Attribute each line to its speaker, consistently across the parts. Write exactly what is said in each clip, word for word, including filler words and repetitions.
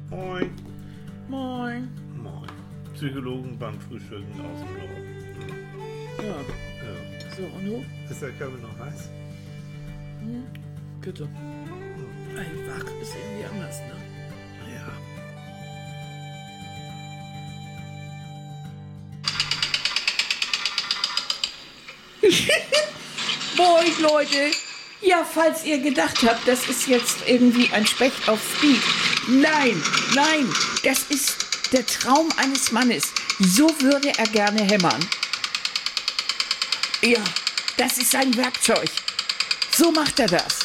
Speaker 1: Moin.
Speaker 2: Moin.
Speaker 1: Moin. Psychologen beim Frühstücken aus dem Norden.
Speaker 2: Ja.
Speaker 1: Ja.
Speaker 2: So, und du?
Speaker 1: Ist der Körper noch heiß?
Speaker 2: Hm? Bitte. Hm. Ein Wach ist irgendwie anders, ne?
Speaker 1: Ja.
Speaker 2: Moin, Leute. Ja, falls ihr gedacht habt, das ist jetzt irgendwie ein Specht auf Speed. Nein, nein, das ist der Traum eines Mannes. So würde er gerne hämmern. Ja, das ist sein Werkzeug. So macht er das.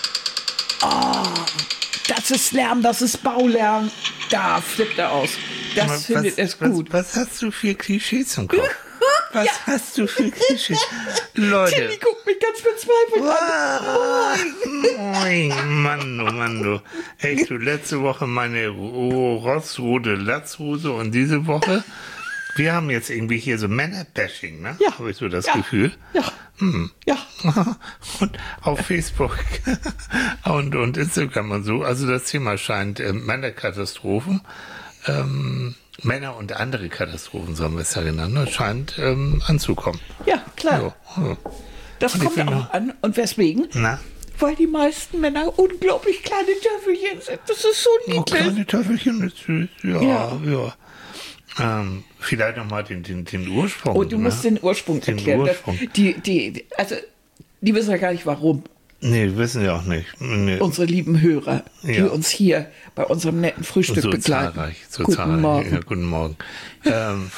Speaker 2: Oh, das ist Lärm, das ist Baulärm. Da flippt er aus. Das
Speaker 1: Was,
Speaker 2: findet es
Speaker 1: was,
Speaker 2: gut.
Speaker 1: Was, was hast du für Klischees im Kopf? Was ja. hast du für Klischees? Leute.
Speaker 2: Tilly guckt mich ganz verzweifelt
Speaker 1: an. Moin. Mann, oh Mann, du. Echt, du, letzte Woche meine rossrote Latzhose und diese Woche, wir haben jetzt irgendwie hier so Männer-Bashing, ne?
Speaker 2: Ja.
Speaker 1: Habe ich so das
Speaker 2: ja.
Speaker 1: Gefühl.
Speaker 2: Ja.
Speaker 1: Hm.
Speaker 2: Ja.
Speaker 1: Und auf Facebook und, und Instagram und so, also das Thema scheint äh, Männerkatastrophen, ähm, Männer und andere Katastrophen, so haben wir es ja genannt, scheint ähm, anzukommen.
Speaker 2: Ja, klar.
Speaker 1: So, so.
Speaker 2: Das
Speaker 1: Und
Speaker 2: kommt auch
Speaker 1: noch,
Speaker 2: an. Und weswegen?
Speaker 1: Na?
Speaker 2: Weil die meisten Männer unglaublich kleine Töffelchen sind. Das ist so niedlich.
Speaker 1: Oh, kleine Töffelchen, das ist süß. Ja,
Speaker 2: Ja.
Speaker 1: ja. Ähm, vielleicht nochmal den, den, den Ursprung.
Speaker 2: Oh, du musst
Speaker 1: ne?
Speaker 2: den Ursprung
Speaker 1: Den
Speaker 2: erklären.
Speaker 1: Ursprung.
Speaker 2: Das, die, die, also, die wissen ja gar nicht, warum.
Speaker 1: Nee, wissen wir auch nicht. Nee.
Speaker 2: Unsere lieben Hörer, die
Speaker 1: Ja.
Speaker 2: uns hier bei unserem netten Frühstück
Speaker 1: so
Speaker 2: begleiten.
Speaker 1: Zahlreich, so
Speaker 2: Guten
Speaker 1: zahlreich.
Speaker 2: Morgen.
Speaker 1: Ja, guten Morgen. ähm,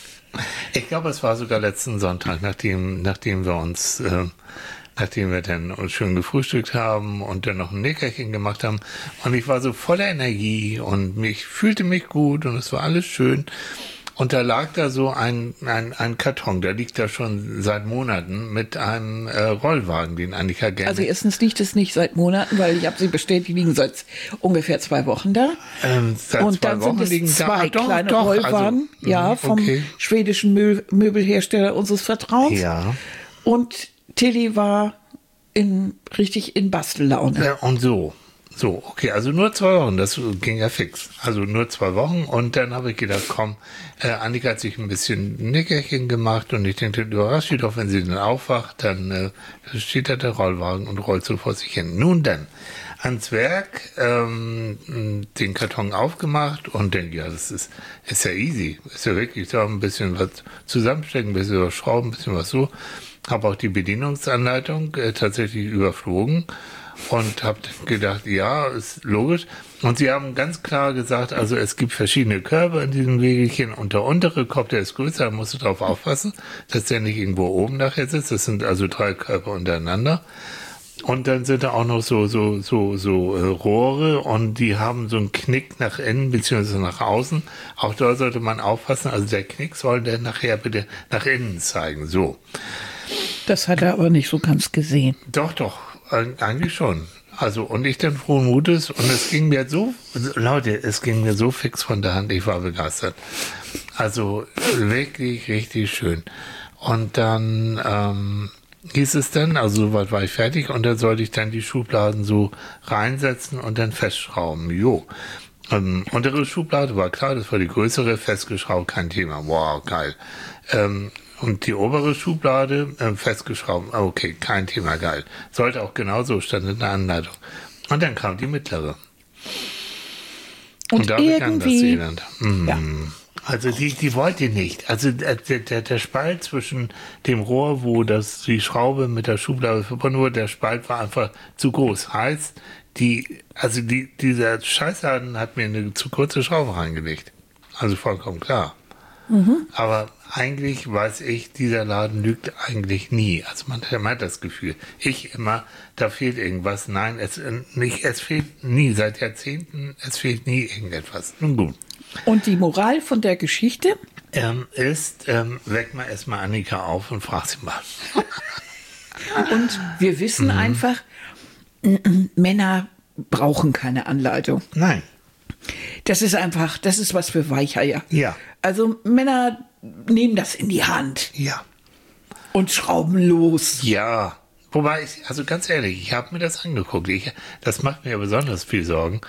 Speaker 1: ich glaube, es war sogar letzten Sonntag, nachdem, nachdem wir uns, äh, nachdem wir dann uns schön gefrühstückt haben und dann noch ein Nickerchen gemacht haben. Und ich war so voller Energie und mich fühlte mich gut und es war alles schön. Und da lag da so ein, ein, ein Karton, der liegt da schon seit Monaten mit einem äh, Rollwagen, den Annika gerne...
Speaker 2: Also erstens liegt es nicht seit Monaten, weil ich habe sie bestellt, die liegen seit ungefähr zwei Wochen da.
Speaker 1: Ähm, seit
Speaker 2: Und
Speaker 1: zwei
Speaker 2: dann
Speaker 1: Wochen
Speaker 2: sind es
Speaker 1: liegen
Speaker 2: zwei
Speaker 1: da. Ah, doch,
Speaker 2: kleine
Speaker 1: doch,
Speaker 2: Rollwagen,
Speaker 1: also,
Speaker 2: ja,
Speaker 1: mh,
Speaker 2: vom
Speaker 1: okay.
Speaker 2: schwedischen Mö Möbelhersteller unseres Vertrauens.
Speaker 1: Ja.
Speaker 2: Und Tilly war in, richtig in Bastellaune.
Speaker 1: Ja, und so. So, okay, also nur zwei Wochen, das ging ja fix. Also nur zwei Wochen und dann habe ich gedacht, komm, äh, Annika hat sich ein bisschen Nickerchen gemacht und ich denke, überrascht sie doch, wenn sie dann aufwacht, dann äh, steht da der Rollwagen und rollt so vor sich hin. Nun dann, ans Werk, ähm, den Karton aufgemacht und denke, ja, das ist, ist ja easy, ist ja wirklich so ein bisschen was zusammenstecken, ein bisschen was schrauben, ein bisschen was so. Habe auch die Bedienungsanleitung äh, tatsächlich überflogen. Und habe gedacht, ja, ist logisch. Und sie haben ganz klar gesagt, also es gibt verschiedene Körbe in diesem Wegelchen und der untere Korb, der ist größer, da musst du drauf aufpassen, dass der nicht irgendwo oben nachher sitzt. Das sind also drei Körbe untereinander. Und dann sind da auch noch so so so so äh, Rohre und die haben so einen Knick nach innen beziehungsweise nach außen. Auch da sollte man aufpassen. Also der Knick soll dann nachher bitte nach innen zeigen. So.
Speaker 2: Das hat er aber nicht so ganz gesehen.
Speaker 1: Doch, doch. Eigentlich schon. Also, und ich dann frohen Mutes und es ging mir so, Leute, es ging mir so fix von der Hand, ich war begeistert. Also, wirklich richtig schön. Und dann ähm, hieß es dann, also soweit war ich fertig und dann sollte ich dann die Schubladen so reinsetzen und dann festschrauben. Jo. Ähm, untere Schublade war klar, das war die größere, festgeschraubt, kein Thema. Wow, geil. Ähm, Und die obere Schublade äh, festgeschraubt. Okay, kein Thema, geil. Sollte auch genauso, stand in der Anleitung. Und dann kam die mittlere. Und, und da begann das Elend. Mm.
Speaker 2: Ja.
Speaker 1: Also die, die wollte nicht. Also der, der, der Spalt zwischen dem Rohr, wo das, die Schraube mit der Schublade verbunden wurde, der Spalt war einfach zu groß. Heißt, die, also die, dieser Scheißladen hat mir eine zu kurze Schraube reingelegt. Also vollkommen klar. Mhm. Aber eigentlich weiß ich, dieser Laden lügt eigentlich nie. Also man hat das Gefühl. Ich immer, da fehlt irgendwas. Nein, es, nicht, es fehlt nie. Seit Jahrzehnten, es fehlt nie irgendetwas. Nun gut.
Speaker 2: Und die Moral von der Geschichte?
Speaker 1: Ähm, ist, ähm, weck mal erstmal Annika auf und frag sie mal.
Speaker 2: Und wir wissen mhm. einfach, Männer brauchen keine Anleitung.
Speaker 1: Nein.
Speaker 2: Das ist einfach, das ist was für Weicheier.
Speaker 1: Ja.
Speaker 2: Also Männer nehmen das in die Hand.
Speaker 1: Ja.
Speaker 2: Und schrauben los.
Speaker 1: Ja. Wobei, ich, also ganz ehrlich, ich habe mir das angeguckt. Ich, das macht mir besonders viel Sorgen.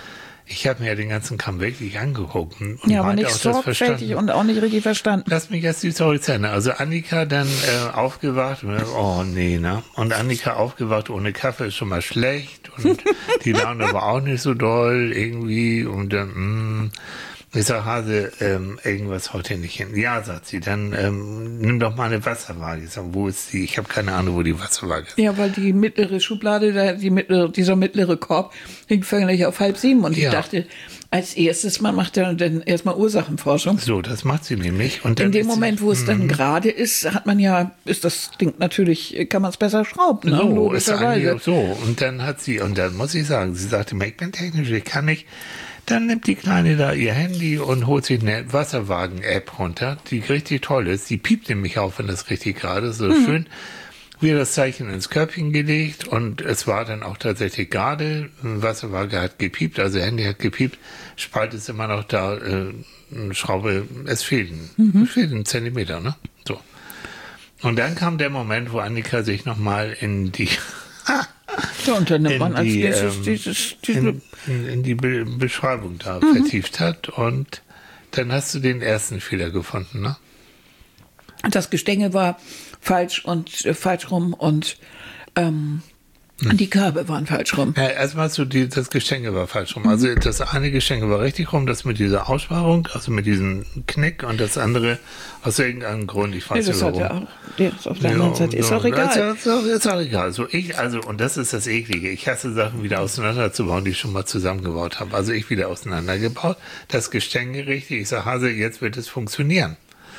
Speaker 1: Ich habe mir ja den ganzen Kram wirklich angeguckt. Und
Speaker 2: Ja, aber
Speaker 1: weiter
Speaker 2: nicht
Speaker 1: auch das
Speaker 2: sorgfältig
Speaker 1: verstanden.
Speaker 2: und auch nicht richtig verstanden.
Speaker 1: Lass mich jetzt die Story zu Ende. Also Annika dann äh, aufgewacht und oh nee, ne? Und Annika aufgewacht ohne Kaffee ist schon mal schlecht und die Laune war auch nicht so doll irgendwie und dann, mh, ich sag, Hase, ähm, irgendwas haut hier nicht hin. Ja, sagt sie, dann ähm, nimm doch mal eine Wasserwaage. Ich sag, wo ist die? Ich habe keine Ahnung, wo die Wasserwaage ist.
Speaker 2: Ja, weil die mittlere Schublade, da, die mittlere, dieser mittlere Korb hing völlig auf halb sieben. Und
Speaker 1: Ja.
Speaker 2: ich dachte, als erstes Mal macht er dann erstmal Ursachenforschung.
Speaker 1: So, das macht sie nämlich. Und dann
Speaker 2: In dem
Speaker 1: ist sie-
Speaker 2: Moment, wo es dann gerade ist, hat man ja, ist das Ding natürlich, kann man es besser schrauben, ne?
Speaker 1: So, ist eigentlich
Speaker 2: Logischerweise.
Speaker 1: so. Und dann hat sie, und dann muss ich sagen, sie sagte, ich bin technisch, ich kann nicht. Dann nimmt die Kleine da ihr Handy und holt sich eine Wasserwagen-App runter, die richtig toll ist. Die piept nämlich auf, wenn das richtig gerade ist. So
Speaker 2: Mhm.
Speaker 1: schön. Wir das Zeichen ins Körbchen gelegt und es war dann auch tatsächlich gerade. Wasserwaage hat gepiept, also Handy hat gepiept. Spalt ist immer noch da, äh, eine Schraube, es fehlt ein,
Speaker 2: Mhm.
Speaker 1: es fehlt ein Zentimeter, ne? So. Und dann kam der Moment, wo Annika sich nochmal in die
Speaker 2: Ja, und dann nimmt
Speaker 1: in
Speaker 2: man als
Speaker 1: die,
Speaker 2: nächstes
Speaker 1: ähm,
Speaker 2: dieses, diese,
Speaker 1: in, in, in die Be Beschreibung da
Speaker 2: Mhm.
Speaker 1: vertieft hat und dann hast du den ersten Fehler gefunden, ne?
Speaker 2: das Gestänge war falsch und äh, falsch rum und ähm,
Speaker 1: Hm.
Speaker 2: die Körbe waren falsch rum.
Speaker 1: Ja, erstmal hast du die, das Gestänge war falsch rum.
Speaker 2: Mhm.
Speaker 1: Also das eine Gestänge war richtig rum, das mit dieser Aussparung, also mit diesem Knick und das andere aus irgendeinem Grund, ich
Speaker 2: Nee,
Speaker 1: weiß
Speaker 2: das
Speaker 1: nicht
Speaker 2: hat
Speaker 1: warum.
Speaker 2: er auch, ja, auf der anderen Seite ist auch egal.
Speaker 1: Ist, auch, ist auch egal. Also ich, also, und das ist das Eklige. Ich hasse Sachen wieder auseinanderzubauen, die ich schon mal zusammengebaut habe. Also ich wieder auseinandergebaut. Das Gestänge richtig. Ich sage, Hase, jetzt wird es funktionieren.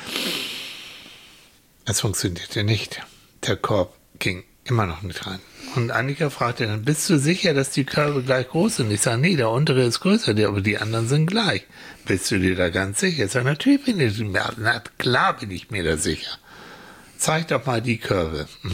Speaker 1: Es funktionierte nicht. Der Korb ging immer noch nicht rein. Und Annika fragte dann, bist du sicher, dass die Körbe gleich groß sind? Ich sage, nee, der untere ist größer, der, aber die anderen sind gleich. Bist du dir da ganz sicher? Ich sage, natürlich bin ich mir, na klar bin ich mir da sicher. Zeig doch mal die Körbe. Hm.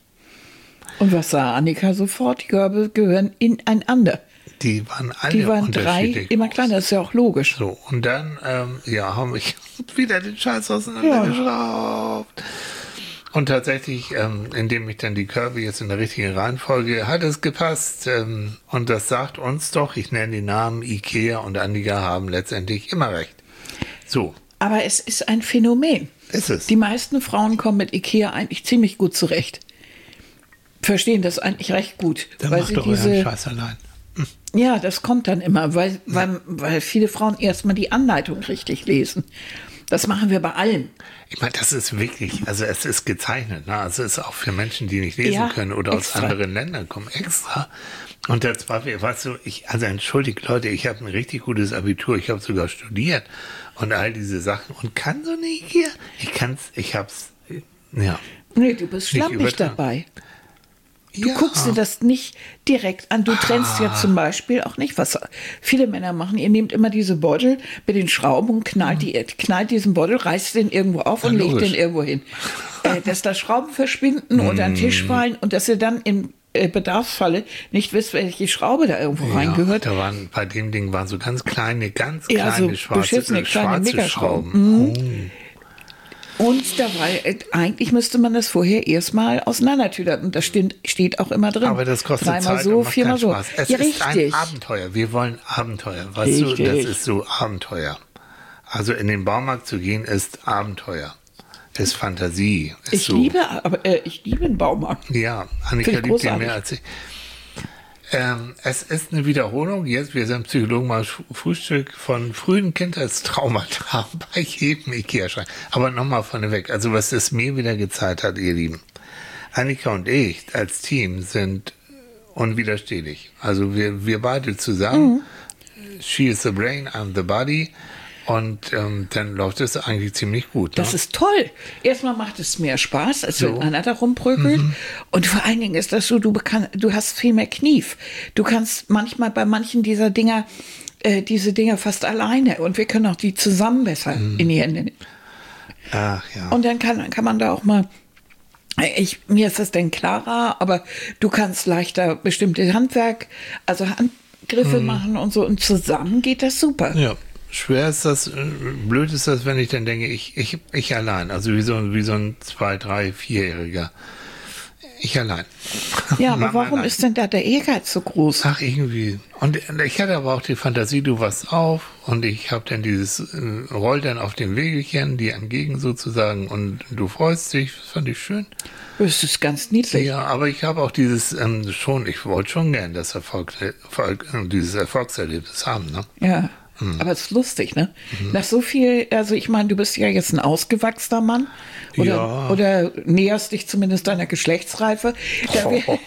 Speaker 2: Und was sah Annika sofort? Die Körbe gehören ineinander.
Speaker 1: Die waren alle
Speaker 2: Die waren drei,
Speaker 1: unterschiedlich
Speaker 2: immer
Speaker 1: groß.
Speaker 2: kleiner, das ist ja auch logisch.
Speaker 1: So, und dann, ähm, ja, haben wir wieder den Scheiß auseinandergeschraubt. Und tatsächlich, ähm, indem ich dann die Körbe jetzt in der richtigen Reihenfolge, hat es gepasst. Ähm, und das sagt uns doch, ich nenne die Namen, Ikea und Annika haben letztendlich immer recht. So,
Speaker 2: Aber es ist ein Phänomen.
Speaker 1: ist es.
Speaker 2: Die meisten Frauen kommen mit Ikea eigentlich ziemlich gut zurecht. Verstehen das eigentlich recht gut.
Speaker 1: Dann
Speaker 2: weil
Speaker 1: macht
Speaker 2: sie
Speaker 1: doch euren
Speaker 2: diese,
Speaker 1: Scheiß allein.
Speaker 2: ja, das kommt dann immer, weil, weil, weil viele Frauen erstmal die Anleitung richtig lesen. Das machen wir bei allem.
Speaker 1: Ich meine, das ist wirklich, also es ist gezeichnet, ne? Also es ist auch für Menschen, die nicht lesen
Speaker 2: Ja,
Speaker 1: können oder
Speaker 2: extra.
Speaker 1: aus anderen Ländern kommen, extra. Und das war, weißt du, ich, also entschuldigt Leute, ich habe ein richtig gutes Abitur, ich habe sogar studiert und all diese Sachen und kann so nicht hier. Ich kann's, ich hab's, ja.
Speaker 2: Nee, du bist
Speaker 1: Nicht
Speaker 2: schlampig
Speaker 1: übertragen.
Speaker 2: dabei. Du
Speaker 1: ja.
Speaker 2: guckst dir das nicht direkt an. Du trennst
Speaker 1: Ah.
Speaker 2: ja zum Beispiel auch nicht, was viele Männer machen. Ihr nehmt immer diese Beutel mit den Schrauben und knallt, die, knallt diesen Beutel, reißt den irgendwo auf und
Speaker 1: Ja,
Speaker 2: legt
Speaker 1: logisch.
Speaker 2: den irgendwo hin. äh, dass da Schrauben verschwinden unter den Tisch fallen und dass ihr dann im äh, Bedarfsfalle nicht wisst, welche Schraube da irgendwo reingehört.
Speaker 1: Ja, da waren, bei dem Ding waren so ganz kleine, ganz
Speaker 2: Ja,
Speaker 1: kleine
Speaker 2: so
Speaker 1: schwarze,
Speaker 2: beschissene kleine
Speaker 1: schwarze
Speaker 2: Megaschrauben.
Speaker 1: Schrauben.
Speaker 2: Und dabei, äh, eigentlich müsste man das vorher erstmal auseinandertüdern. Und das steht, steht auch immer drin.
Speaker 1: Aber das kostet
Speaker 2: Dreimal
Speaker 1: Zeit
Speaker 2: so,
Speaker 1: und macht
Speaker 2: viermal
Speaker 1: keinen
Speaker 2: so.
Speaker 1: Spaß. Es
Speaker 2: ja,
Speaker 1: ist
Speaker 2: richtig.
Speaker 1: ein Abenteuer. Wir wollen Abenteuer. Weißt
Speaker 2: Richtig.
Speaker 1: du, das ist so Abenteuer. Also in den Baumarkt zu gehen ist Abenteuer. Ist Fantasie. Ist
Speaker 2: Ich
Speaker 1: so.
Speaker 2: liebe, aber äh, ich liebe den Baumarkt.
Speaker 1: Ja, Annika
Speaker 2: Finde ich
Speaker 1: liebt den
Speaker 2: großartig.
Speaker 1: mehr als ich. Ähm, es ist eine Wiederholung. Jetzt, wir sind Psychologen mal Sch- Frühstück von frühen Kindheitstraumata bei jedem Ikea-Schrank. Aber nochmal vorneweg. Also was es mir wieder gezeigt hat, ihr Lieben. Annika und ich als Team sind unwiderstehlich. Also wir, wir beide zusammen.
Speaker 2: Mhm.
Speaker 1: She is the brain, I'm the body. Und ähm, dann läuft es eigentlich ziemlich gut.
Speaker 2: Das
Speaker 1: ne?
Speaker 2: ist toll. Erstmal macht es mehr Spaß, als wenn
Speaker 1: So.
Speaker 2: einer da rumprökelt.
Speaker 1: Mhm.
Speaker 2: Und vor allen Dingen ist das so, du, bekann, du hast viel mehr Knief. Du kannst manchmal bei manchen dieser Dinger, äh, diese Dinger fast alleine. Und wir können auch die zusammen besser
Speaker 1: Mhm.
Speaker 2: in die Hände nehmen.
Speaker 1: Ach ja.
Speaker 2: Und dann kann, kann man da auch mal, ich, mir ist das denn klarer, aber du kannst leichter bestimmte Handwerk, also Handgriffe machen und so. Und zusammen geht das super.
Speaker 1: Ja, schwer ist das, äh, blöd ist das, wenn ich dann denke, ich, ich, ich allein, also wie so, wie so ein zwei, drei, vierjähriger. Ich allein.
Speaker 2: Ja, aber
Speaker 1: Mama
Speaker 2: warum
Speaker 1: allein.
Speaker 2: ist denn da der Ehrgeiz so groß?
Speaker 1: Ach, irgendwie. Und ich hatte aber auch die Fantasie, du wachst auf und ich habe dann dieses, äh, roll dann auf dem Wegelchen, die entgegen sozusagen und du freust dich, das fand ich schön.
Speaker 2: Das ist ganz niedlich.
Speaker 1: Ja, aber ich habe auch dieses, ähm, schon, ich wollte schon gern das Erfolg, Erfolg, dieses Erfolgserlebnis haben, ne?
Speaker 2: Ja, aber es ist lustig, ne? Nach so viel, also ich meine, du bist ja jetzt ein ausgewachsener Mann oder,
Speaker 1: Ja.
Speaker 2: oder näherst dich zumindest deiner Geschlechtsreife. Da wär-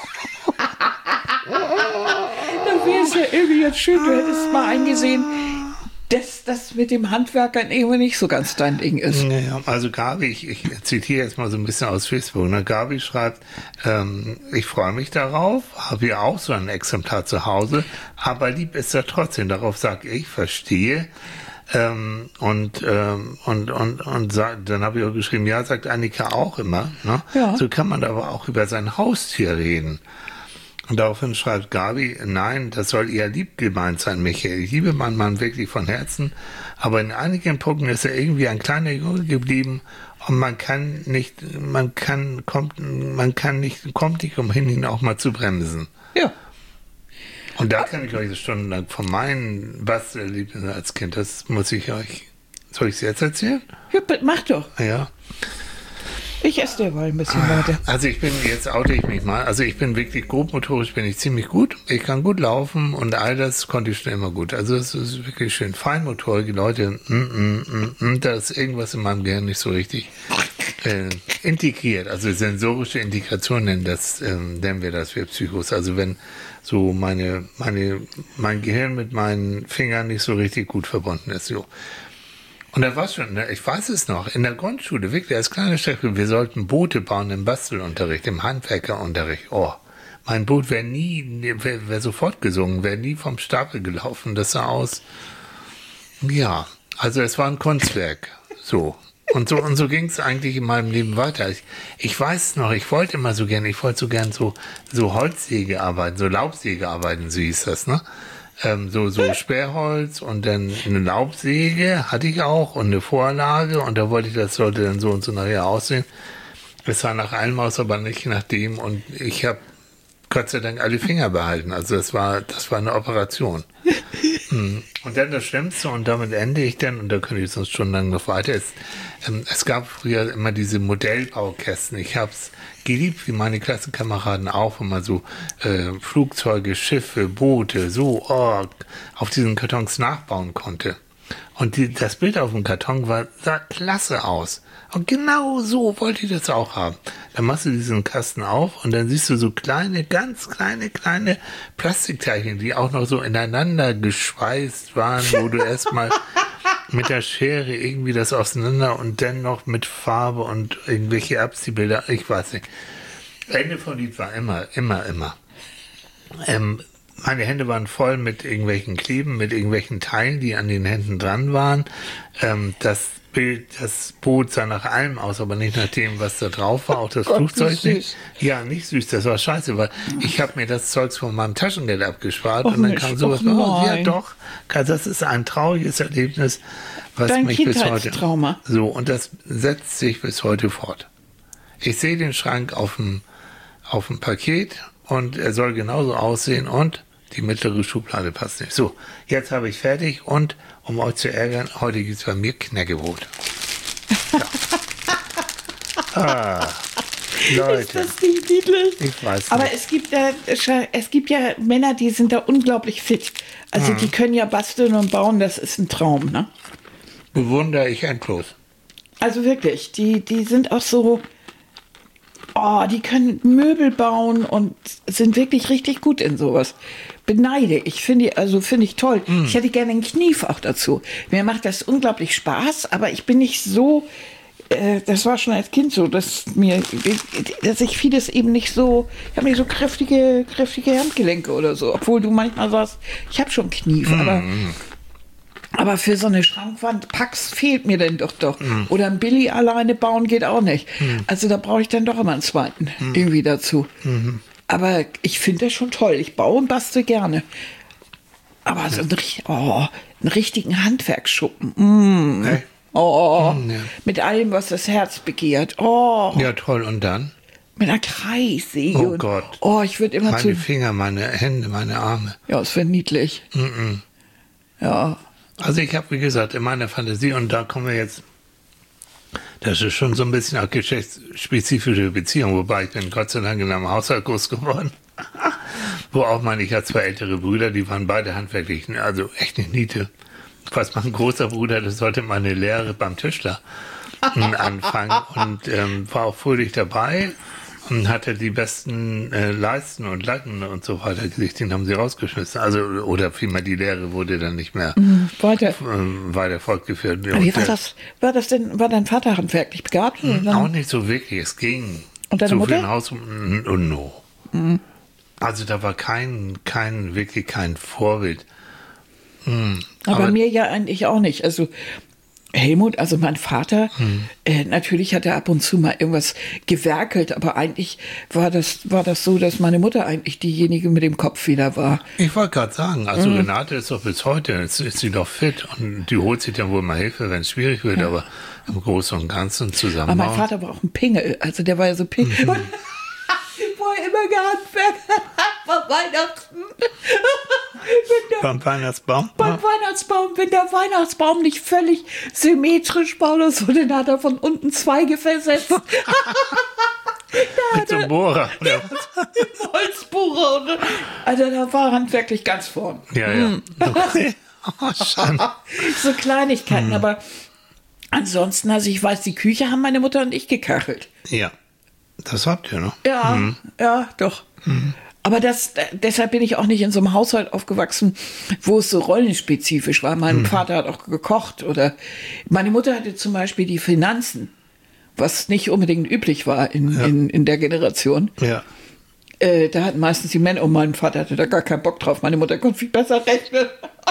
Speaker 2: da wäre es ja irgendwie jetzt schön, du hättest mal eingesehen, dass das mit dem Handwerkern irgendwie nicht so ganz dein Ding ist.
Speaker 1: Ja, also Gabi, ich, ich zitiere jetzt mal so ein bisschen aus Facebook. Ne? Gabi schreibt, ähm, ich freue mich darauf, habe ja auch so ein Exemplar zu Hause, aber lieb ist er trotzdem. Darauf sage ich, verstehe. Ähm, und, ähm, und, und, und sag, dann habe ich auch geschrieben, ja, sagt Annika auch immer. Ne?
Speaker 2: Ja.
Speaker 1: So kann man aber auch über sein Haustier reden. Und daraufhin schreibt Gabi, nein, das soll eher lieb gemeint sein, Michael. Ich liebe meinen Mann wirklich von Herzen, aber in einigen Punkten ist er irgendwie ein kleiner Junge geblieben und man kann nicht, man kann, kommt, man kann nicht, kommt nicht umhin, ihn auch mal zu bremsen.
Speaker 2: Ja.
Speaker 1: Und da kann ich euch stundenlang von meinen Bastelerlebnissen als Kind, das muss ich euch, soll ich es jetzt erzählen?
Speaker 2: Ja, mach doch.
Speaker 1: Ja.
Speaker 2: Ich esse derweil ein bisschen weiter.
Speaker 1: Also ich bin, jetzt oute ich mich mal, also ich bin wirklich grobmotorisch, bin ich ziemlich gut. Ich kann gut laufen und all das konnte ich schon immer gut. Also es ist wirklich schön. Feinmotorige Leute, mm, mm, mm, mm, da ist irgendwas in meinem Gehirn nicht so richtig äh, integriert. Also sensorische Integration nennen das, ähm, nennen wir das, wir Psychos. Also wenn so meine, meine, mein Gehirn mit meinen Fingern nicht so richtig gut verbunden ist, so. Und da war schon, ich weiß es noch, in der Grundschule, wirklich als kleine Strecke, wir sollten Boote bauen im Bastelunterricht, im Handwerkerunterricht. Oh, mein Boot wäre nie, wäre wär sofort gesungen, wäre nie vom Stapel gelaufen. Das sah aus, ja, also es war ein Kunstwerk, so. Und so, und so ging es eigentlich in meinem Leben weiter. Ich, ich weiß noch, ich wollte immer so gerne, ich wollte so gern so, so Holzsäge arbeiten, so Laubsäge arbeiten, so hieß das, ne? Ähm, so, so Sperrholz und dann eine Laubsäge hatte ich auch und eine Vorlage und da wollte ich, das sollte dann so und so nachher aussehen. Es sah nach allem aus, aber nicht nach dem und ich habe Gott sei Dank alle Finger behalten. Also das war, das war eine Operation. Und dann das Schlimmste und damit ende ich dann, und da könnte ich sonst stundenlang noch weiter, es, ähm, es gab früher immer diese Modellbaukästen. Ich habe es geliebt, wie meine Klassenkameraden auch, wenn man so äh, Flugzeuge, Schiffe, Boote, so oh, auf diesen Kartons nachbauen konnte. Und die, das Bild auf dem Karton war, sah klasse aus. Und genau so wollte ich das auch haben. Dann machst du diesen Kasten auf und dann siehst du so kleine, ganz kleine, kleine Plastikteilchen, die auch noch so ineinander geschweißt waren, wo du erstmal mit der Schere irgendwie das auseinander und dann noch mit Farbe und irgendwelche Abziehbilder, ich weiß nicht. Ende vom Lied war immer, immer, immer. Ähm, Meine Hände waren voll mit irgendwelchen Kleben, mit irgendwelchen Teilen, die an den Händen dran waren. Ähm, das Bild, das Boot sah nach allem aus, aber nicht nach dem, was da drauf war. Auch das
Speaker 2: Gott,
Speaker 1: Flugzeug
Speaker 2: wie
Speaker 1: nicht.
Speaker 2: süß.
Speaker 1: Ja, nicht süß, das war scheiße, weil ich habe mir das Zeugs von meinem Taschengeld abgespart
Speaker 2: Och
Speaker 1: und dann
Speaker 2: Mensch,
Speaker 1: kam sowas.
Speaker 2: och
Speaker 1: Oh, ja
Speaker 2: nein.
Speaker 1: doch, das ist ein trauriges Erlebnis, was
Speaker 2: Dein
Speaker 1: mich bis heute...
Speaker 2: Kindheitstrauma.
Speaker 1: So, und das setzt sich bis heute fort. Ich sehe den Schrank auf dem, auf dem Paket und er soll genauso aussehen und die mittlere Schublade passt nicht. So, jetzt habe ich fertig und um euch zu ärgern, heute gibt es bei mir Knäckebrot. Ja. Ah,
Speaker 2: Ist
Speaker 1: Leute,
Speaker 2: das nicht niedlich?
Speaker 1: ich weiß
Speaker 2: Aber
Speaker 1: nicht.
Speaker 2: es gibt, ja, es gibt ja Männer, die sind da unglaublich fit. Also die können ja basteln und bauen, das ist ein Traum, ne?
Speaker 1: Bewundere ich endlos.
Speaker 2: Also wirklich, die, die sind auch so, oh, die können Möbel bauen und sind wirklich richtig gut in sowas. Beneide ich, finde also finde ich toll. Ich hätte gerne einen Kniefach dazu. Mir macht das unglaublich Spaß, aber ich bin nicht so, äh, das war schon als Kind so, dass mir, dass ich vieles eben nicht so, ich habe nicht so kräftige, kräftige Handgelenke oder so, obwohl du manchmal sagst, ich habe schon Knief, aber Aber für so eine Schrankwand Pax fehlt mir denn doch doch.
Speaker 1: Mm.
Speaker 2: Oder ein Billy alleine bauen geht auch nicht. Mm. Also da brauche ich dann doch immer einen zweiten mm. irgendwie dazu. Mm. Aber ich finde das schon toll. Ich baue und bastel gerne. Aber so einen, oh, einen richtigen Handwerksschuppen. Mm.
Speaker 1: Hey.
Speaker 2: Oh,
Speaker 1: Mm, ja.
Speaker 2: mit allem, was das Herz begehrt. Oh.
Speaker 1: Ja, toll. Und dann?
Speaker 2: Mit einer Kreissäge.
Speaker 1: Oh
Speaker 2: und,
Speaker 1: Gott.
Speaker 2: Oh, ich würde immer
Speaker 1: Meine
Speaker 2: zu...
Speaker 1: Finger, meine Hände, meine Arme.
Speaker 2: Ja, es wäre niedlich.
Speaker 1: Mm-mm.
Speaker 2: Ja.
Speaker 1: Also ich habe, wie gesagt, in meiner Fantasie, und da kommen wir jetzt, das ist schon so ein bisschen auch geschlechtsspezifische Beziehung, wobei ich bin Gott sei Dank in einem Haushalt groß geworden, wo auch meine, ich hatte zwei ältere Brüder, die waren beide handwerklich, also echt eine Niete. Was mein großer Bruder, das sollte meine Lehre beim Tischler anfangen und ähm, war auch fröhlich dabei und hatte die besten äh, Leisten und Latten und so weiter gekriegt, den haben sie rausgeschmissen. Also, oder vielmehr die Lehre wurde dann nicht mehr
Speaker 2: Mhm, weiter.
Speaker 1: äh, weiter fortgeführt.
Speaker 2: Aber wie
Speaker 1: Und,
Speaker 2: war
Speaker 1: äh,
Speaker 2: das? War das denn, war dein Vater handwerklich begabt? Oder dann-
Speaker 1: Auch nicht so wirklich, es ging.
Speaker 2: Und deine
Speaker 1: so
Speaker 2: Mutter?
Speaker 1: Für ein Haus und oh, no.
Speaker 2: Mhm.
Speaker 1: Also da war kein, kein, wirklich kein Vorbild. Mhm.
Speaker 2: Aber, bei mir ja eigentlich auch nicht. Also Helmut, also mein Vater,
Speaker 1: Mhm.
Speaker 2: äh, natürlich hat er ab und zu mal irgendwas gewerkelt, aber eigentlich war das, war das so, dass meine Mutter eigentlich diejenige mit dem Kopf wieder war.
Speaker 1: Ich wollte gerade sagen, also
Speaker 2: Mhm.
Speaker 1: Renate ist doch bis heute, jetzt ist sie doch fit und die holt sich dann wohl mal Hilfe, wenn es schwierig wird, aber im Großen und Ganzen zusammen.
Speaker 2: Aber mein Vater war auch ein Pingel, also der war ja so pingel.
Speaker 1: Mhm.
Speaker 2: Wo er immer gehandwerkt hat, vor Weihnachten. Wenn der,
Speaker 1: Beim Weihnachtsbaum?
Speaker 2: beim Weihnachtsbaum, wenn der Weihnachtsbaum nicht völlig symmetrisch war oder so, dann hat er von unten Zweige versetzt.
Speaker 1: Mit so einem Bohrer. Oder was?
Speaker 2: Holzbohrer. Oder? Also da war handwerklich ganz vorn.
Speaker 1: Ja, ja. Okay. Oh, schon.
Speaker 2: So Kleinigkeiten, aber ansonsten, also ich weiß, die Küche haben meine Mutter und ich gekachelt.
Speaker 1: Ja, das habt ihr, ne?
Speaker 2: Ja, ja, doch. Aber das, deshalb bin ich auch nicht in so einem Haushalt aufgewachsen, wo es so rollenspezifisch war. Mein Vater hat auch gekocht oder meine Mutter hatte zum Beispiel die Finanzen, was nicht unbedingt üblich war in,
Speaker 1: Ja.
Speaker 2: in, in der Generation.
Speaker 1: Ja.
Speaker 2: Äh, da hatten meistens die Männer, und mein Vater hatte da gar keinen Bock drauf. Meine Mutter konnte viel besser rechnen.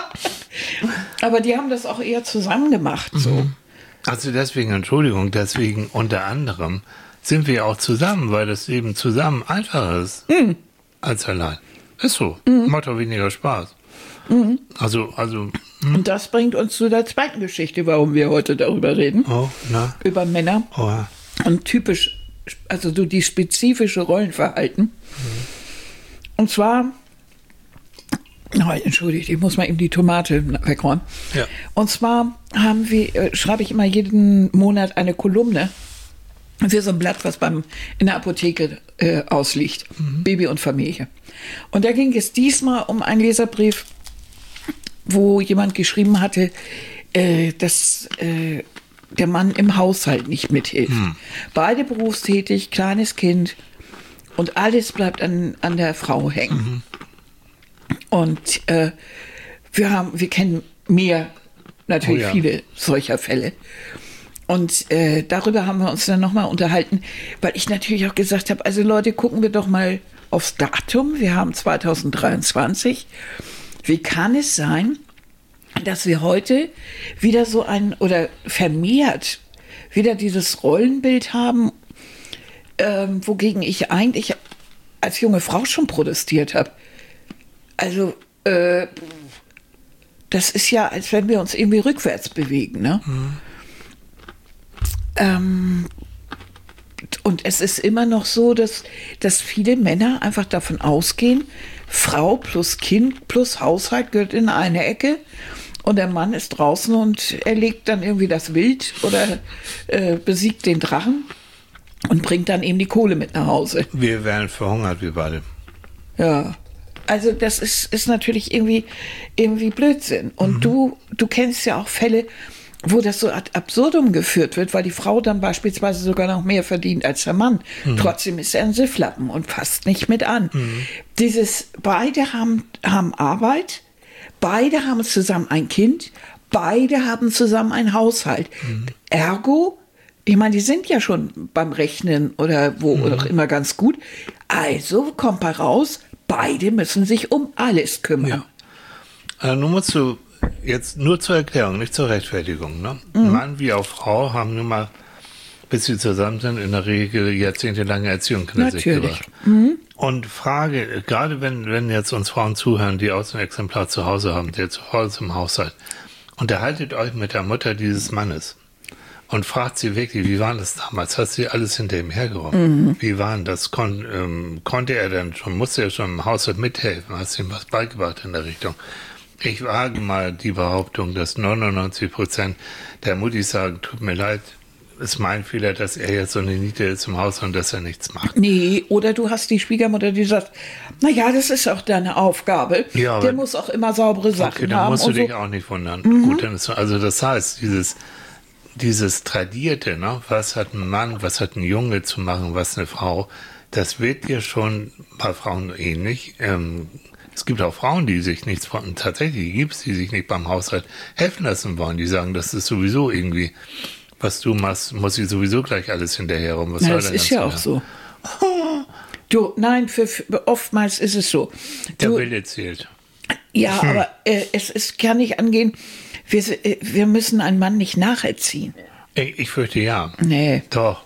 Speaker 2: Aber die haben das auch eher zusammen gemacht. So.
Speaker 1: Also deswegen, Entschuldigung, deswegen unter anderem sind wir auch zusammen, weil das Leben zusammen einfacher ist als allein. Ist so. Macht auch weniger Spaß. Also, also,
Speaker 2: Und das bringt uns zu der zweiten Geschichte, warum wir heute darüber reden.
Speaker 1: oh, na,
Speaker 2: Über Männer.
Speaker 1: oh,
Speaker 2: Und typisch, also so die spezifische Rollenverhalten. Und zwar, oh, entschuldigt, ich muss mal eben die Tomate wegräumen.
Speaker 1: Ja.
Speaker 2: Und zwar haben wir, äh, schreibe ich immer jeden Monat eine Kolumne für so ein Blatt, was beim in der Apotheke äh, ausliegt. Baby und Familie. Und da ging es diesmal um einen Leserbrief, wo jemand geschrieben hatte, äh, dass äh, der Mann im Haushalt nicht mithilft. Beide berufstätig, kleines Kind und alles bleibt an, an der Frau hängen. Und äh, wir haben, wir kennen mehr, natürlich
Speaker 1: Oh ja.
Speaker 2: viele solcher Fälle. Und äh, darüber haben wir uns dann nochmal unterhalten, weil ich natürlich auch gesagt habe, also Leute, gucken wir doch mal aufs Datum. Wir haben zwanzig dreiundzwanzig. Wie kann es sein, dass wir heute wieder so ein, oder vermehrt wieder dieses Rollenbild haben, ähm, wogegen ich eigentlich als junge Frau schon protestiert habe. Also, äh, das ist ja, als wenn wir uns irgendwie rückwärts bewegen, ne?
Speaker 1: Mhm.
Speaker 2: Ähm, und es ist immer noch so, dass, dass viele Männer einfach davon ausgehen, Frau plus Kind plus Haushalt gehört in eine Ecke und der Mann ist draußen und erlegt dann irgendwie das Wild oder äh, besiegt den Drachen und bringt dann eben die Kohle mit nach Hause.
Speaker 1: Wir wären verhungert, wir beide.
Speaker 2: Ja. Also das ist, ist natürlich irgendwie, irgendwie Blödsinn. Und du, du kennst ja auch Fälle, wo das so ad absurdum geführt wird, weil die Frau dann beispielsweise sogar noch mehr verdient als der Mann. Trotzdem ist er ein Sifflappen und fasst nicht mit an. Dieses, beide haben, haben Arbeit, beide haben zusammen ein Kind, beide haben zusammen einen Haushalt. Ergo, ich meine, die sind ja schon beim Rechnen oder wo oder auch immer ganz gut. Also kommt bei raus, beide müssen sich um alles kümmern.
Speaker 1: Ja. Äh, nun musst du jetzt nur zur Erklärung, nicht zur Rechtfertigung. Ne?
Speaker 2: Mhm.
Speaker 1: Mann wie auch Frau haben nun mal, bis sie zusammen sind, in der Regel jahrzehntelange Erziehung hinter sich
Speaker 2: Natürlich.
Speaker 1: gebracht. Und Frage, gerade wenn, wenn jetzt uns Frauen zuhören, die auch so ein Exemplar zu Hause haben, der zu Hause im Haushalt, unterhaltet euch mit der Mutter dieses Mannes. und fragt sie wirklich, wie war das damals? Hast du alles hinter ihm hergeräumt? Mhm. Wie war das? Kon, ähm, konnte er dann schon, musste er schon im Haushalt mithelfen? Hast du ihm was beigebracht in der Richtung? Ich wage mal die Behauptung, dass neunundneunzig Prozent der Muttis sagen, tut mir leid, ist mein Fehler, dass er jetzt so eine Niete ist im Haus und dass er nichts macht.
Speaker 2: Nee, oder du hast die Schwiegermutter, die sagt, naja, das ist auch deine Aufgabe.
Speaker 1: Ja,
Speaker 2: der muss auch immer saubere Sachen
Speaker 1: okay, dann
Speaker 2: haben.
Speaker 1: musst du
Speaker 2: und
Speaker 1: dich
Speaker 2: so.
Speaker 1: auch nicht wundern.
Speaker 2: Mhm.
Speaker 1: Gut, dann ist, also das heißt, dieses, dieses Tradierte, ne, was hat ein Mann, was hat ein Junge zu machen, was eine Frau, das wird dir schon bei Frauen ähnlich. Ähm, es gibt auch Frauen, die sich nichts von, tatsächlich gibt es, die sich nicht beim Haushalt helfen lassen wollen. Die sagen, das ist sowieso irgendwie, was du machst, muss ich sowieso gleich alles hinterher rum. Was
Speaker 2: Na,
Speaker 1: soll
Speaker 2: das
Speaker 1: denn
Speaker 2: ist ja
Speaker 1: wieder?
Speaker 2: auch so. Du, nein, für, für, oftmals ist es so.
Speaker 1: Der
Speaker 2: Du,
Speaker 1: Wille zählt.
Speaker 2: ja,
Speaker 1: Hm.
Speaker 2: aber äh, es, es kann nicht angehen, wir, äh, wir müssen einen Mann nicht nacherziehen.
Speaker 1: Ich, ich fürchte ja.
Speaker 2: Nee.
Speaker 1: Doch.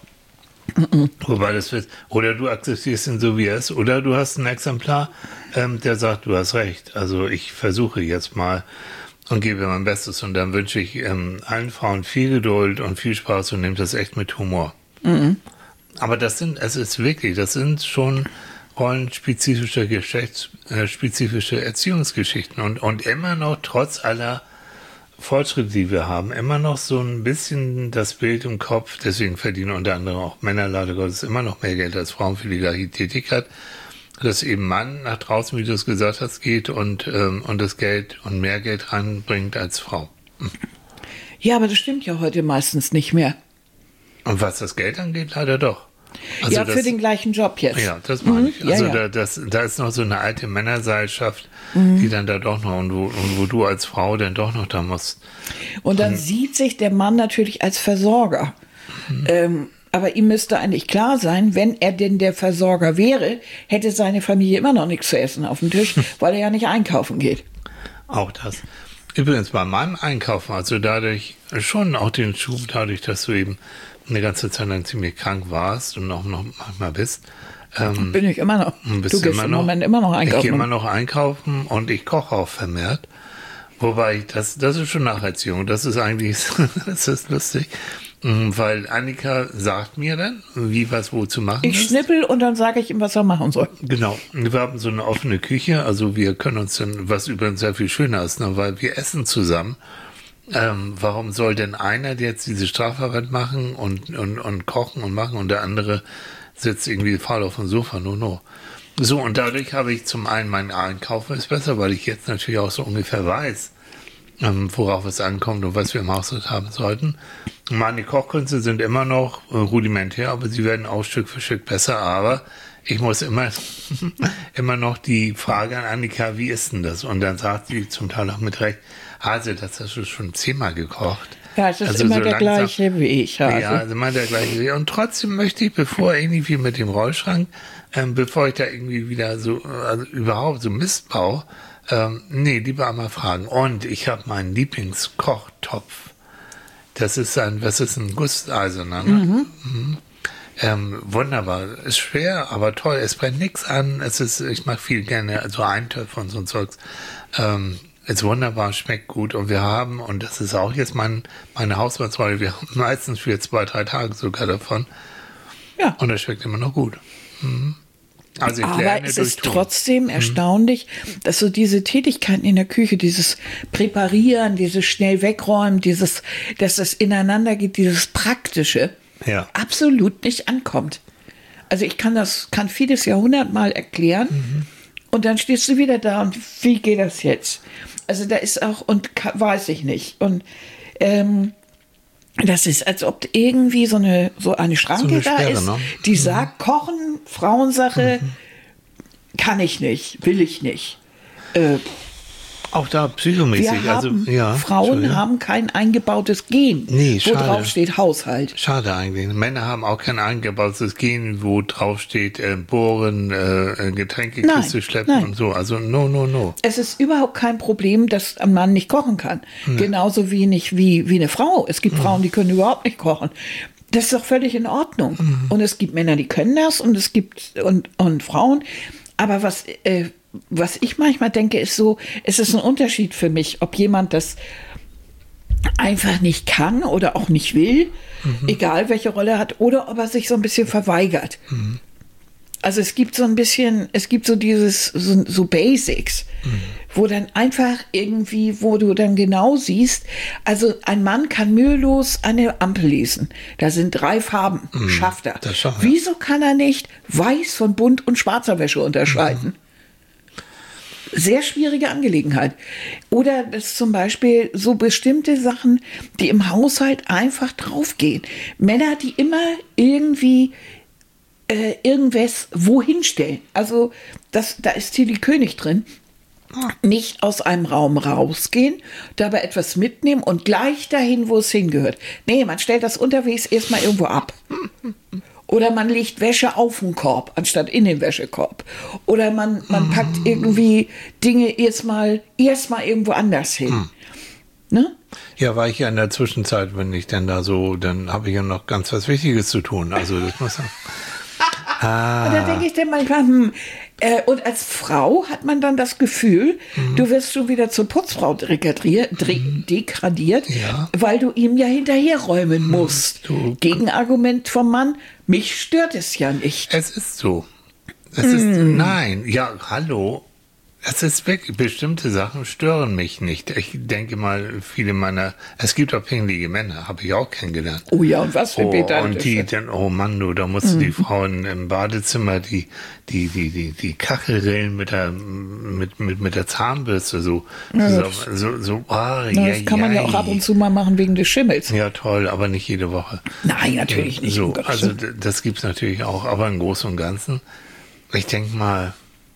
Speaker 1: Wobei das wird, oder du akzeptierst ihn so wie er ist, oder du hast ein Exemplar, ähm, der sagt, du hast recht. Also ich versuche jetzt mal und gebe mein Bestes und dann wünsche ich ähm, allen Frauen viel Geduld und viel Spaß und nehmt das echt mit Humor. Mhm. Aber das sind, es ist wirklich, das sind schon rollenspezifische, geschlechtsspezifische Erziehungsgeschichten und, und immer noch trotz aller Fortschritte, die wir haben, immer noch so ein bisschen das Bild im Kopf, deswegen verdienen unter anderem auch Männer, leider Gottes, immer noch mehr Geld als Frauen für die gleiche Tätigkeit, dass eben Mann nach draußen, wie du es gesagt hast, geht und, ähm, und das Geld und mehr Geld reinbringt als Frau.
Speaker 2: Ja, aber das stimmt ja heute meistens nicht mehr.
Speaker 1: Und was das Geld angeht, leider doch. Also
Speaker 2: ja,
Speaker 1: das,
Speaker 2: für den gleichen Job jetzt.
Speaker 1: Ja, das meine ich.
Speaker 2: Mhm,
Speaker 1: Also
Speaker 2: ja, ja.
Speaker 1: Da, das, da ist noch so eine alte Männerseilschaft, mhm. die dann da doch noch, und wo, und wo du als Frau dann doch noch da musst.
Speaker 2: Und dann mhm. sieht sich der Mann natürlich als Versorger. Mhm. Ähm, aber ihm müsste eigentlich klar sein, wenn er denn der Versorger wäre, hätte seine Familie immer noch nichts zu essen auf dem Tisch, weil er ja nicht einkaufen geht.
Speaker 1: Auch das. Übrigens bei meinem Einkaufen, also dadurch schon auch den Schub, dadurch, dass du eben eine ganze Zeit lang ziemlich krank warst und auch noch manchmal bist. Ähm,
Speaker 2: Bin ich immer noch.
Speaker 1: Du
Speaker 2: gehst
Speaker 1: immer
Speaker 2: im
Speaker 1: noch,
Speaker 2: Moment immer noch einkaufen.
Speaker 1: Ich gehe immer noch einkaufen und ich koche auch vermehrt. Wobei, ich, das, das ist schon Nacherziehung. Das ist eigentlich, das ist lustig. Weil Annika sagt mir dann, wie was wo zu machen
Speaker 2: ich
Speaker 1: ist.
Speaker 2: Ich schnippel und dann sage ich ihm, was er machen soll.
Speaker 1: Genau. Wir haben so eine offene Küche. Also wir können uns dann, was übrigens sehr viel schöner ist, ne, weil wir essen zusammen. Ähm, warum soll denn einer jetzt diese Strafarbeit machen und, und, und kochen und machen und der andere sitzt irgendwie faul auf dem Sofa? No, no. So, und dadurch habe ich zum einen mein Einkaufen ist besser, weil ich jetzt natürlich auch so ungefähr weiß, ähm, worauf es ankommt und was wir im Haushalt haben sollten. Meine Kochkünste sind immer noch äh, rudimentär, aber sie werden auch Stück für Stück besser, aber ich muss immer, immer noch die Frage an Annika, wie ist denn das? Und dann sagt sie zum Teil auch mit Recht, Hase, das hast du schon zehnmal gekocht.
Speaker 2: Ja, es ist
Speaker 1: also
Speaker 2: immer
Speaker 1: so
Speaker 2: der
Speaker 1: langsam,
Speaker 2: gleiche Weg, Hase.
Speaker 1: Ja, also immer der gleiche Weg. Und trotzdem möchte ich, bevor irgendwie mit dem Rollschrank, ähm, bevor ich da irgendwie wieder so, also überhaupt so Mist baue, ähm, nee, lieber einmal fragen. Und ich habe meinen Lieblingskochtopf. Das ist ein, was ist ein Gusseiserner, ne? Mhm. Mhm. Ähm, wunderbar. Ist schwer, aber toll. Es brennt nichts an. Es ist, ich mache viel gerne so Eintöpfe und so ein Zeugs. Ähm, ist wunderbar, schmeckt gut. Und wir haben, und das ist auch jetzt mein, meine Hausmannsrolle, wir haben meistens für zwei, drei Tage sogar davon.
Speaker 2: Ja.
Speaker 1: Und das schmeckt immer noch gut. Mhm. Also ich
Speaker 2: Aber
Speaker 1: lerne
Speaker 2: es
Speaker 1: durch
Speaker 2: ist
Speaker 1: Tun.
Speaker 2: trotzdem erstaunlich, dass so diese Tätigkeiten in der Küche, dieses Präparieren, dieses schnell wegräumen, dieses, dass das ineinander geht, dieses Praktische,
Speaker 1: Ja.
Speaker 2: absolut nicht ankommt. Also ich kann das, kann vieles Jahrhundertmal erklären mhm. und dann stehst du wieder da und wie geht das jetzt? Also da ist auch, und ka- weiß ich nicht. Und ähm, das ist, als ob irgendwie so eine, so eine Schranke
Speaker 1: So eine
Speaker 2: da
Speaker 1: Sperre,
Speaker 2: ist,
Speaker 1: ne?
Speaker 2: die sagt, Kochen, Frauensache, mhm. kann ich nicht, will ich nicht. Äh,
Speaker 1: Auch da psychomäßig.
Speaker 2: wir haben,
Speaker 1: also, ja,
Speaker 2: Frauen haben kein eingebautes Gen,
Speaker 1: Nee,
Speaker 2: wo
Speaker 1: schade.
Speaker 2: drauf steht Haushalt.
Speaker 1: Schade eigentlich. Männer haben auch kein eingebautes Gen, wo drauf steht, äh, bohren, äh, Getränkekiste
Speaker 2: Nein,
Speaker 1: schleppen
Speaker 2: nein.
Speaker 1: und so. Also no, no, no.
Speaker 2: Es ist überhaupt kein Problem, dass ein Mann nicht kochen kann.
Speaker 1: Nee.
Speaker 2: Genauso wenig wie, wie eine Frau. Es gibt mhm. Frauen, die können überhaupt nicht kochen. Das ist doch völlig in Ordnung. Mhm. Und es gibt Männer, die können das und es gibt und, und Frauen. Aber was, äh, was ich manchmal denke, ist so, es ist ein Unterschied für mich, ob jemand das einfach nicht kann oder auch nicht will,
Speaker 1: Mhm.
Speaker 2: egal welche Rolle er hat, oder ob er sich so ein bisschen verweigert.
Speaker 1: Mhm.
Speaker 2: Also es gibt so ein bisschen, es gibt so dieses, so, so Basics,
Speaker 1: Mhm.
Speaker 2: wo dann einfach irgendwie, wo du dann genau siehst, also ein Mann kann mühelos eine Ampel lesen. Da sind drei Farben,
Speaker 1: Mhm.
Speaker 2: schafft er.
Speaker 1: Das schafft er.
Speaker 2: Wieso kann er nicht weiß von bunt und schwarzer Wäsche unterscheiden?
Speaker 1: Mhm.
Speaker 2: Sehr schwierige Angelegenheit. Oder das zum Beispiel so bestimmte Sachen, die im Haushalt einfach draufgehen. Männer, die immer irgendwie äh, irgendwas wohin stellen. Also das, da ist Tilly König drin. Nicht aus einem Raum rausgehen, dabei etwas mitnehmen und gleich dahin, wo es hingehört. Nee, man stellt das unterwegs erstmal irgendwo ab. Oder man legt Wäsche auf den Korb, anstatt in den Wäschekorb. Oder man, man packt irgendwie Dinge erstmal erstmal irgendwo anders hin. Ne?
Speaker 1: Ja, war ich ja in der Zwischenzeit, wenn ich dann da so, dann habe ich ja noch ganz was Wichtiges zu tun. Also das muss ah.
Speaker 2: Und da denke ich dann manchmal, hm, äh, und als Frau hat man dann das Gefühl, mhm. du wirst schon wieder zur Putzfrau degradiert, mhm. degradiert
Speaker 1: ja.
Speaker 2: weil du ihm ja hinterherräumen musst.
Speaker 1: Du,
Speaker 2: Gegenargument vom Mann, mich stört es ja nicht.
Speaker 1: Es ist so. Es mm. ist, nein, ja, hallo. Es ist wirklich, bestimmte Sachen stören mich nicht. Ich denke mal, viele meiner, es gibt auch pinglige Männer, habe ich auch kennengelernt.
Speaker 2: Oh ja, und was für
Speaker 1: oh,
Speaker 2: Peter.
Speaker 1: Und die dann, oh Mann, du, da musst du mm. die Frauen im Badezimmer, die, die, die, die, die Kachelrillen mit der, mit, mit, mit der Zahnbürste, so,
Speaker 2: ja,
Speaker 1: so, so, so ah,
Speaker 2: na,
Speaker 1: ja,
Speaker 2: das kann man ja auch ab und zu mal machen wegen des Schimmels.
Speaker 1: Ja, toll, aber nicht jede Woche.
Speaker 2: Nein, natürlich nicht.
Speaker 1: So, also, das gibt's natürlich auch, aber im Großen und Ganzen, ich denke mal,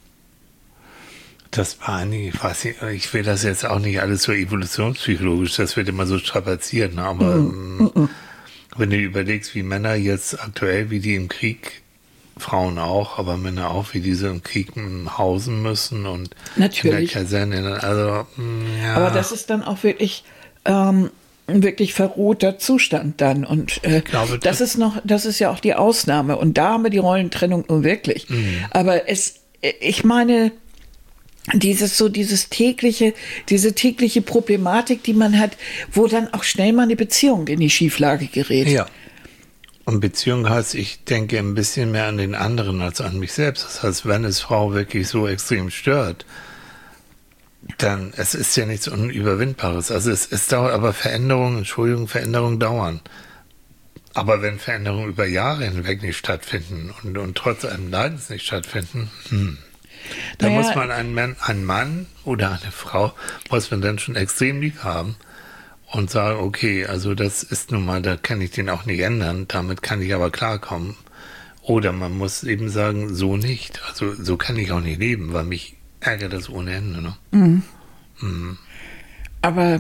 Speaker 1: das war nicht, ich weiß nicht, ich will das jetzt auch nicht alles so evolutionspsychologisch, das wird immer so strapaziert, ne? Aber mm, mm. wenn du überlegst, wie Männer jetzt aktuell, wie die im Krieg, Frauen auch, aber Männer auch, wie diese im Krieg hausen müssen und
Speaker 2: natürlich.
Speaker 1: in der Kaserne, also, ja.
Speaker 2: Aber das ist dann auch wirklich, ähm, ein wirklich verrohter Zustand dann und äh, glaube, das, das ist noch, das ist ja auch die Ausnahme und da haben wir die Rollentrennung nun wirklich. Mhm. Aber es, ich meine, dieses so dieses tägliche, diese tägliche Problematik, die man hat, wo dann auch schnell mal eine Beziehung in die Schieflage gerät.
Speaker 1: Ja. Und Beziehung heißt, ich denke ein bisschen mehr an den anderen als an mich selbst. Das heißt, wenn es Frau wirklich so extrem stört, dann, es ist ja nichts Unüberwindbares. Also es, es dauert, aber Veränderungen, Entschuldigung, Veränderungen dauern. Aber wenn Veränderungen über Jahre hinweg nicht stattfinden und, und trotz einem Leidens nicht stattfinden, hm, da naja, muss man einen Mann, einen Mann oder eine Frau, muss man dann schon extrem lieb haben und sagen, okay, also das ist nun mal, da kann ich den auch nicht ändern, damit kann ich aber klarkommen. Oder man muss eben sagen, so nicht. Also so kann ich auch nicht leben, weil mich ärgert das ohne Ende. Ne?
Speaker 2: Mhm.
Speaker 1: Mhm.
Speaker 2: Aber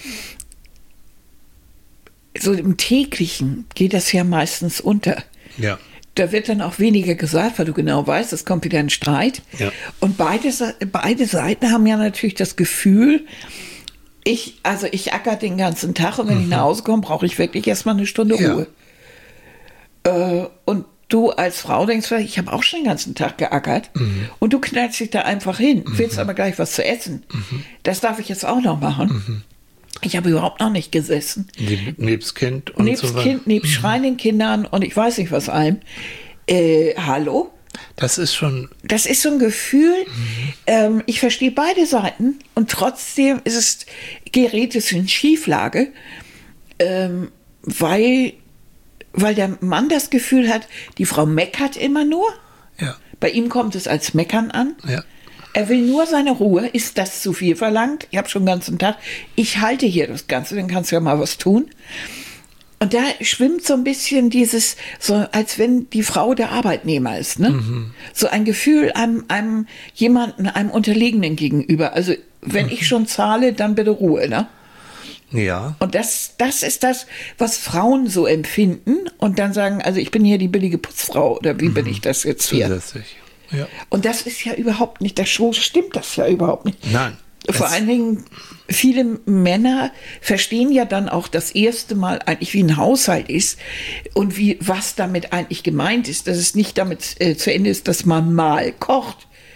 Speaker 2: so im Täglichen geht das ja meistens unter.
Speaker 1: Ja.
Speaker 2: Da wird dann auch weniger gesagt, weil du genau weißt, es kommt wieder ein Streit.
Speaker 1: Ja.
Speaker 2: Und beide, beide Seiten haben ja natürlich das Gefühl, ich, also ich acker den ganzen Tag und wenn mhm. ich nach Hause komme, brauche ich wirklich erstmal eine Stunde Ruhe. Ja. Äh, und du als Frau denkst, ich habe auch schon den ganzen Tag geackert mhm. und du knallst dich da einfach hin, mhm. willst aber gleich was zu essen. Mhm. Das darf ich jetzt auch noch machen. Mhm. Ich habe überhaupt noch nicht gesessen.
Speaker 1: Nebst Kind und
Speaker 2: nebst
Speaker 1: so weiter.
Speaker 2: Kind, nebst mhm. schreienden Kindern und ich weiß nicht was allem. Äh, hallo?
Speaker 1: Das ist schon...
Speaker 2: Das ist so ein Gefühl, mhm. ähm, ich verstehe beide Seiten und trotzdem ist es, gerät es in Schieflage, ähm, weil, weil der Mann das Gefühl hat, die Frau meckert immer nur.
Speaker 1: Ja.
Speaker 2: Bei ihm kommt es als Meckern an.
Speaker 1: Ja.
Speaker 2: Er will nur seine Ruhe. Ist das zu viel verlangt? Ich habe schon den ganzen Tag. Ich halte hier das Ganze, dann kannst du ja mal was tun. Und da schwimmt so ein bisschen dieses, so als wenn die Frau der Arbeitnehmer ist, ne? Mhm. So ein Gefühl einem, einem jemanden, einem Unterlegenen gegenüber. Also wenn mhm. ich schon zahle, dann bitte Ruhe, ne?
Speaker 1: Ja.
Speaker 2: Und das, das ist das, was Frauen so empfinden und dann sagen, also ich bin hier die billige Putzfrau oder wie mhm. bin ich das jetzt hier?
Speaker 1: Zusätzlich. Ja.
Speaker 2: Und das ist ja überhaupt nicht, das so stimmt das ja überhaupt nicht.
Speaker 1: Nein.
Speaker 2: Vor allen Dingen, viele Männer verstehen ja dann auch das erste Mal eigentlich, wie ein Haushalt ist und wie, was damit eigentlich gemeint ist, dass es nicht damit äh, zu Ende ist, dass man mal kocht.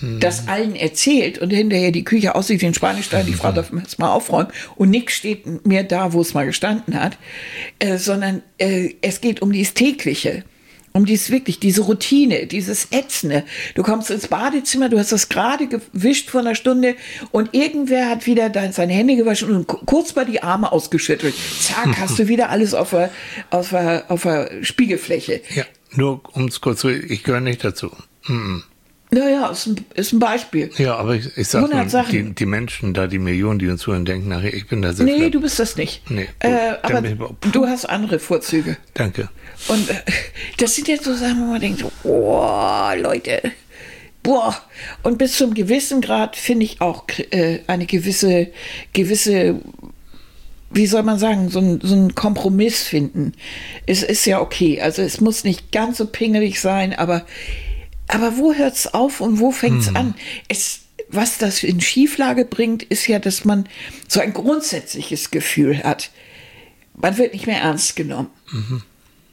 Speaker 2: das allen erzählt und hinterher die Küche aussieht wie ein Schweinestall, die Frau darf es mal aufräumen und nichts steht mehr da, wo es mal gestanden hat, äh, sondern äh, es geht um dieses Tägliche. Um dies wirklich, diese Routine, dieses Ätzende. Du kommst ins Badezimmer, du hast das gerade gewischt vor einer Stunde und irgendwer hat wieder dein, seine Hände gewaschen und kurz mal die Arme ausgeschüttelt. Zack, hast du wieder alles auf der, auf der, auf der Spiegelfläche.
Speaker 1: Ja, nur um es kurz zu, ich gehöre nicht dazu. Mm-mm.
Speaker 2: Naja, ist ein, ist ein Beispiel.
Speaker 1: Ja, aber ich, ich sag
Speaker 2: hundert
Speaker 1: nur,
Speaker 2: Sachen.
Speaker 1: die, die Menschen da, die Millionen, die uns zuhören, denken nachher, ich bin da sehr
Speaker 2: Nee,
Speaker 1: flatt.
Speaker 2: du bist das nicht.
Speaker 1: Nee, gut,
Speaker 2: äh,
Speaker 1: dann
Speaker 2: aber
Speaker 1: bin ich aber-
Speaker 2: du hast andere Vorzüge.
Speaker 1: Danke.
Speaker 2: Und äh, das sind jetzt so Sachen, wo man denkt, so, boah, Leute, boah. Und bis zum gewissen Grad finde ich auch äh, eine gewisse, gewisse, wie soll man sagen, so ein, so ein Kompromiss finden. Es ist ja okay. Also es muss nicht ganz so pingelig sein, aber, aber wo hört es auf und wo fängt es
Speaker 1: Hm.
Speaker 2: an? Es, was das in Schieflage bringt, ist ja, dass man so ein grundsätzliches Gefühl hat. Man wird nicht mehr ernst genommen.
Speaker 1: Mhm.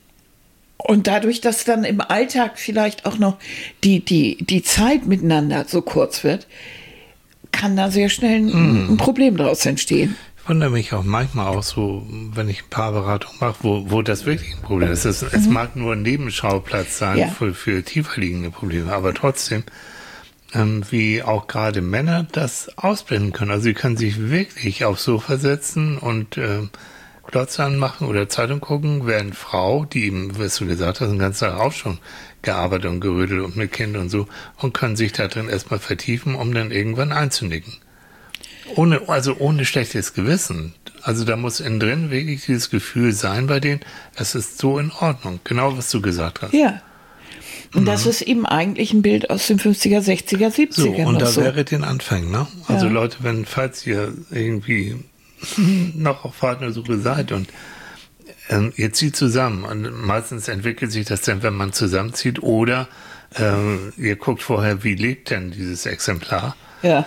Speaker 2: Und dadurch, dass dann im Alltag vielleicht auch noch die, die, die Zeit miteinander so kurz wird, kann da sehr schnell ein, ein Problem daraus entstehen.
Speaker 1: Ich wundere mich auch manchmal auch so, wenn ich ein paar Beratungen mache, wo, wo das wirklich ein Problem ist. Es, es mag nur ein Nebenschauplatz sein
Speaker 2: Ja.
Speaker 1: für, für tiefer liegende Probleme, aber trotzdem, ähm, wie auch gerade Männer das ausblenden können. Also sie können sich wirklich aufs Sofa setzen und ähm, Glotze anmachen oder Zeitung gucken, während Frau, die eben, was du gesagt hast, den ganzen Tag auch schon gearbeitet und gerödelt und mit Kind und so, und können sich da drin erstmal vertiefen, um dann irgendwann einzunicken. Ohne, also ohne schlechtes Gewissen. Also da muss innen drin wirklich dieses Gefühl sein bei denen, es ist so in Ordnung. Genau, was du gesagt hast.
Speaker 2: Ja. Und das ist eben eigentlich ein Bild aus den fünfziger, sechziger,
Speaker 1: So,
Speaker 2: siebziger.
Speaker 1: und
Speaker 2: noch
Speaker 1: da
Speaker 2: so.
Speaker 1: wäre den Anfang, ne? Also
Speaker 2: Ja.
Speaker 1: Leute, wenn, falls ihr irgendwie noch auf Partnersuche seid und ähm, ihr zieht zusammen und meistens entwickelt sich das dann, wenn man zusammenzieht oder ähm, ihr guckt vorher, wie lebt denn dieses Exemplar
Speaker 2: Ja.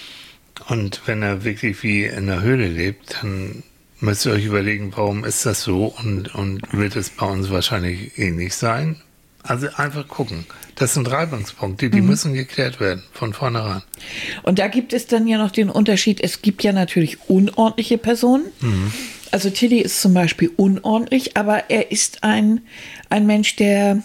Speaker 1: und wenn er wirklich wie in der Höhle lebt, dann müsst ihr euch überlegen, warum ist das so und, und wird es bei uns wahrscheinlich ähnlich sein. Also einfach gucken. Das sind Reibungspunkte, die
Speaker 2: Mhm.
Speaker 1: müssen geklärt werden, von vornherein.
Speaker 2: Und da gibt es dann ja noch den Unterschied, es gibt ja natürlich unordentliche Personen. Also Tilly ist zum Beispiel unordentlich, aber er ist ein, ein Mensch, der,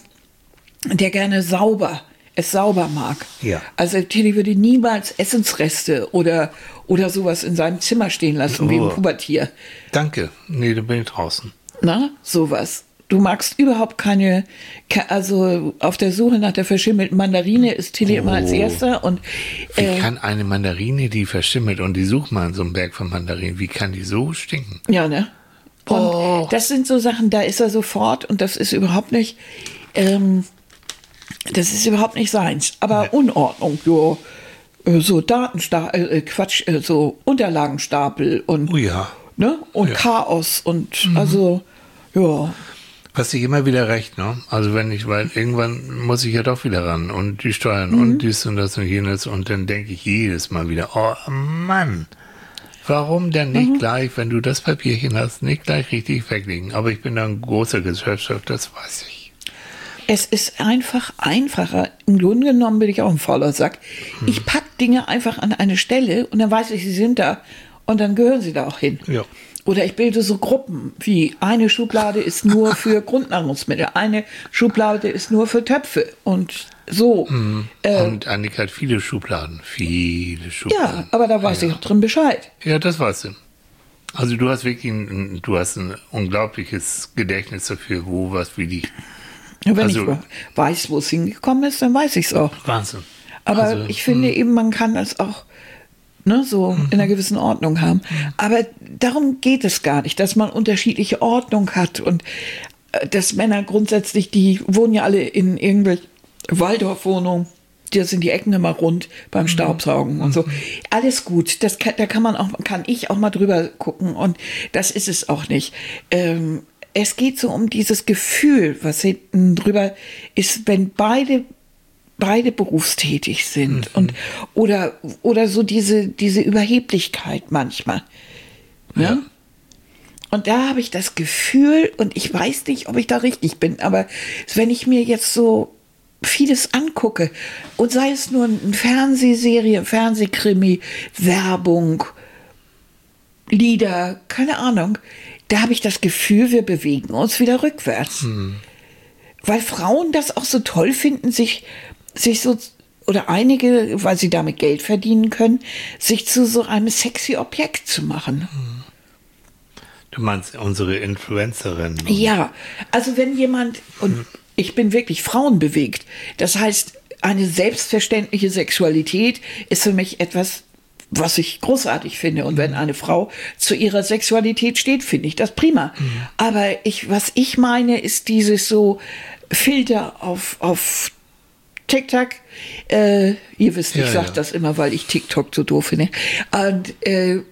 Speaker 2: der gerne sauber, es sauber mag.
Speaker 1: Ja.
Speaker 2: Also Tilly würde niemals Essensreste oder, oder sowas in seinem Zimmer stehen lassen, wie
Speaker 1: Oh.
Speaker 2: ein Pubertier.
Speaker 1: Danke. Nee, da bin ich draußen.
Speaker 2: Na, sowas. Du magst überhaupt keine, ke- also auf der Suche nach der verschimmelten Mandarine ist Tilly immer als
Speaker 1: Oh.
Speaker 2: Erster und
Speaker 1: Wie
Speaker 2: äh,
Speaker 1: kann eine Mandarine, die verschimmelt und die sucht mal in so einem Berg von Mandarinen, wie kann die so stinken?
Speaker 2: ja, ne? Und
Speaker 1: Oh.
Speaker 2: das sind so Sachen, da ist er sofort und das ist überhaupt nicht, ähm, das ist überhaupt nicht seins. Aber
Speaker 1: Nee.
Speaker 2: Unordnung, so, äh, so Datenstapel, äh, Quatsch, äh, so Unterlagenstapel und,
Speaker 1: Oh ja.
Speaker 2: ne? Und
Speaker 1: Ja.
Speaker 2: Chaos und also, ja.
Speaker 1: Was ich immer wieder recht, ne? Also wenn ich, weil irgendwann muss ich ja doch wieder ran und die Steuern und dies und das und jenes und dann denke ich jedes Mal wieder, oh Mann, warum denn nicht gleich, wenn du das Papierchen hast, nicht gleich richtig weglegen? Aber ich bin da ein großer Gesellschaft, das weiß ich.
Speaker 2: Es ist einfach einfacher. Im Grunde genommen bin ich auch ein fauler Sack. Ich pack Dinge einfach an eine Stelle und dann weiß ich, sie sind da und dann gehören sie da auch hin.
Speaker 1: Ja.
Speaker 2: Oder ich bilde so Gruppen, wie eine Schublade ist nur für Grundnahrungsmittel, eine Schublade ist nur für Töpfe und so. Äh,
Speaker 1: Und Annika hat viele Schubladen, viele Schubladen.
Speaker 2: ja, aber da weiß ich auch drin Bescheid.
Speaker 1: Ja, das weißt du. Also du hast wirklich ein, du hast ein unglaubliches Gedächtnis dafür, wo was wie liegt.
Speaker 2: Und wenn
Speaker 1: Also-
Speaker 2: ich weiß, wo es hingekommen ist, dann weiß ich es auch.
Speaker 1: Wahnsinn.
Speaker 2: Aber
Speaker 1: Also,
Speaker 2: ich finde eben, man kann das auch ne, so in einer gewissen Ordnung haben. Aber darum geht es gar nicht, dass man unterschiedliche Ordnung hat und äh, dass Männer grundsätzlich, die wohnen ja alle in irgendwelchen Waldorfwohnungen, da sind die Ecken immer rund beim Staubsaugen und so. Alles gut, das kann, da kann man auch, kann ich auch mal drüber gucken und das ist es auch nicht. Ähm, es geht so um dieses Gefühl, was hinten drüber ist, wenn beide beide berufstätig sind
Speaker 1: Mhm.
Speaker 2: und oder oder so diese diese Überheblichkeit manchmal. Ne?
Speaker 1: Ja.
Speaker 2: Und da habe ich das Gefühl und ich weiß nicht, ob ich da richtig bin, aber wenn ich mir jetzt so vieles angucke und sei es nur eine Fernsehserie, Fernsehkrimi, Werbung, Lieder, keine Ahnung, da habe ich das Gefühl, wir bewegen uns wieder rückwärts. Hm. Weil Frauen das auch so toll finden, sich, sich so, oder einige, weil sie damit Geld verdienen können, sich zu so einem sexy Objekt zu machen. Hm.
Speaker 1: Du meinst unsere Influencerin?
Speaker 2: Ja, also wenn jemand, und hm. ich bin wirklich frauenbewegt, das heißt, eine selbstverständliche Sexualität ist für mich etwas, was ich großartig finde. Und wenn eine Frau zu ihrer Sexualität steht, finde ich das prima. Mhm. Aber ich, was ich meine, ist dieses so Filter auf, auf TikTok. Äh, ihr wisst, ich ja, sage ja. das immer, weil ich TikTok so doof finde. Und äh,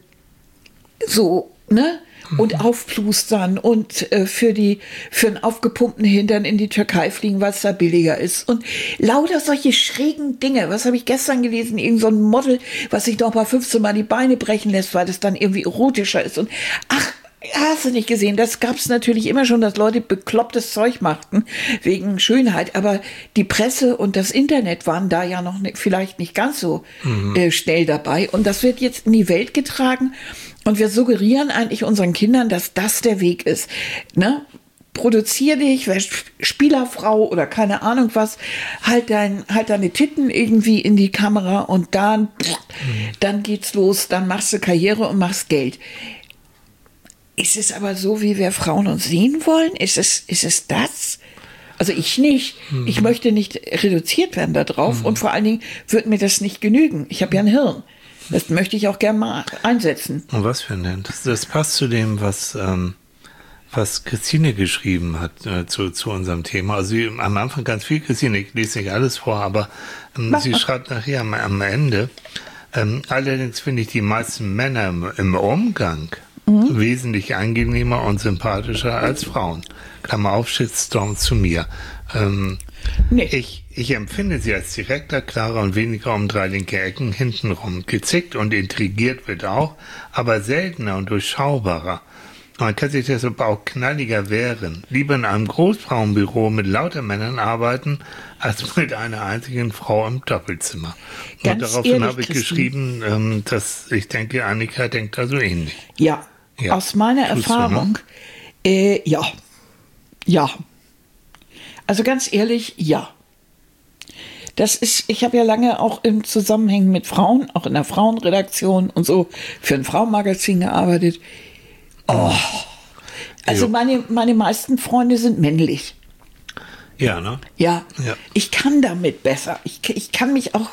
Speaker 2: so, ne? Und aufplustern und äh, für die für einen aufgepumpten Hintern in die Türkei fliegen, weil es da billiger ist. Und lauter solche schrägen Dinge. Was habe ich gestern gelesen? Irgend so ein Model, was sich noch mal fünfzehn Mal die Beine brechen lässt, weil das dann irgendwie erotischer ist. Und ach, hast du nicht gesehen? Das gab es natürlich immer schon, dass Leute beklopptes Zeug machten wegen Schönheit. Aber die Presse und das Internet waren da ja noch nicht, vielleicht nicht ganz so mhm. äh, schnell dabei. Und das wird jetzt in die Welt getragen. Und wir suggerieren eigentlich unseren Kindern, dass das der Weg ist. Ne? Produzier dich, wär Spielerfrau oder keine Ahnung was, halt, dein, halt deine Titten irgendwie in die Kamera und dann, mhm. dann geht's los, dann machst du Karriere und machst Geld. Ist es aber so, wie wir Frauen uns sehen wollen? Ist es, ist es das? Also ich nicht. Mhm. Ich möchte nicht reduziert werden darauf mhm. und vor allen Dingen wird mir das nicht genügen. Ich habe ja ein Hirn. Das möchte ich auch gerne mal einsetzen.
Speaker 1: Und was für ein Hirn? Das, das passt zu dem, was, ähm, was Christine geschrieben hat äh, zu, zu unserem Thema. Also sie, am Anfang ganz viel, Christine, ich lese nicht alles vor, aber ähm, sie schreibt nachher am, am Ende, ähm, allerdings finde ich die meisten Männer im, im Umgang mhm. wesentlich angenehmer und sympathischer als Frauen. Klammer auf, Shitstorm zu mir. Ähm, nee. Ich, ich empfinde sie als direkter, klarer und weniger um drei linke Ecken hintenrum. Gezickt und intrigiert wird auch, aber seltener und durchschaubarer. Man kann sich deshalb auch knalliger wehren. Lieber in einem Großfrauenbüro mit lauter Männern arbeiten, als mit einer einzigen Frau im Doppelzimmer. Ganz und daraufhin habe ich Christine. geschrieben, ähm, dass ich denke, Annika denkt da so ähnlich.
Speaker 2: Ja, ja. Aus meiner Tust Erfahrung, du, ne? äh, ja, ja. Also ganz ehrlich, ja. Das ist, ich habe ja lange auch im Zusammenhang mit Frauen, auch in der Frauenredaktion und so, für ein Frauenmagazin gearbeitet. Oh. Also meine, meine meisten Freunde sind männlich.
Speaker 1: Ja, ne?
Speaker 2: Ja.
Speaker 1: ja.
Speaker 2: Ich kann damit besser. Ich, ich kann mich auch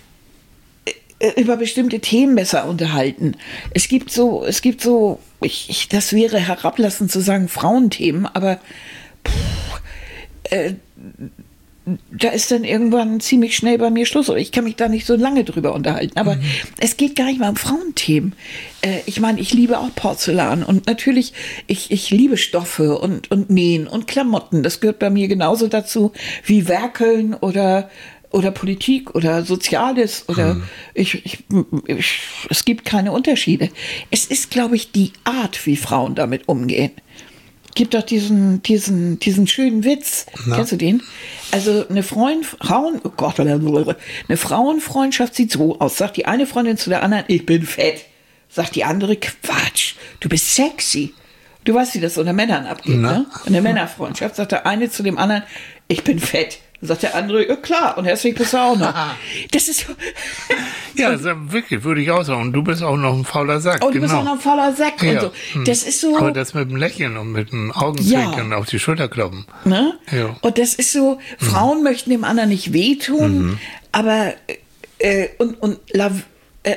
Speaker 2: über bestimmte Themen besser unterhalten. Es gibt so, es gibt so, ich, ich, das wäre herablassend zu sagen Frauenthemen, aber pff, äh, da ist dann irgendwann ziemlich schnell bei mir Schluss. Ich kann mich da nicht so lange drüber unterhalten. Aber mhm. es geht gar nicht mal um Frauenthemen. Äh, ich meine, ich liebe auch Porzellan. Und natürlich, ich, ich liebe Stoffe und, und Nähen und Klamotten. Das gehört bei mir genauso dazu wie Werkeln oder, oder Politik oder Soziales. Oder mhm. ich, ich, ich, es gibt keine Unterschiede. Es ist, glaube ich, die Art, wie Frauen damit umgehen. Gibt doch diesen, diesen, diesen schönen Witz. Na? Kennst du den? Also eine Freund, Frauen, oh Gott, eine Frauenfreundschaft sieht so aus. Sagt die eine Freundin zu der anderen, ich bin fett. Sagt die andere, Quatsch, du bist sexy. Du weißt, wie das unter Männern abgeht, Na? ne? In der Männerfreundschaft sagt der eine zu dem anderen, ich bin fett. Sagt der andere, ja klar, und herzlich bist du auch noch. Das ist
Speaker 1: ja, das wirklich, würde ich auch sagen. Und du bist auch noch ein fauler Sack.
Speaker 2: Und du
Speaker 1: genau.
Speaker 2: bist auch noch ein fauler Sack ja. und so. Das ist so.
Speaker 1: Aber das mit dem Lächeln und mit dem Augenzwinkern ja. auf die Schulter kloppen.
Speaker 2: Ne? Ja. Und das ist so, Frauen mhm. möchten dem anderen nicht wehtun, mhm. aber äh, und, und äh,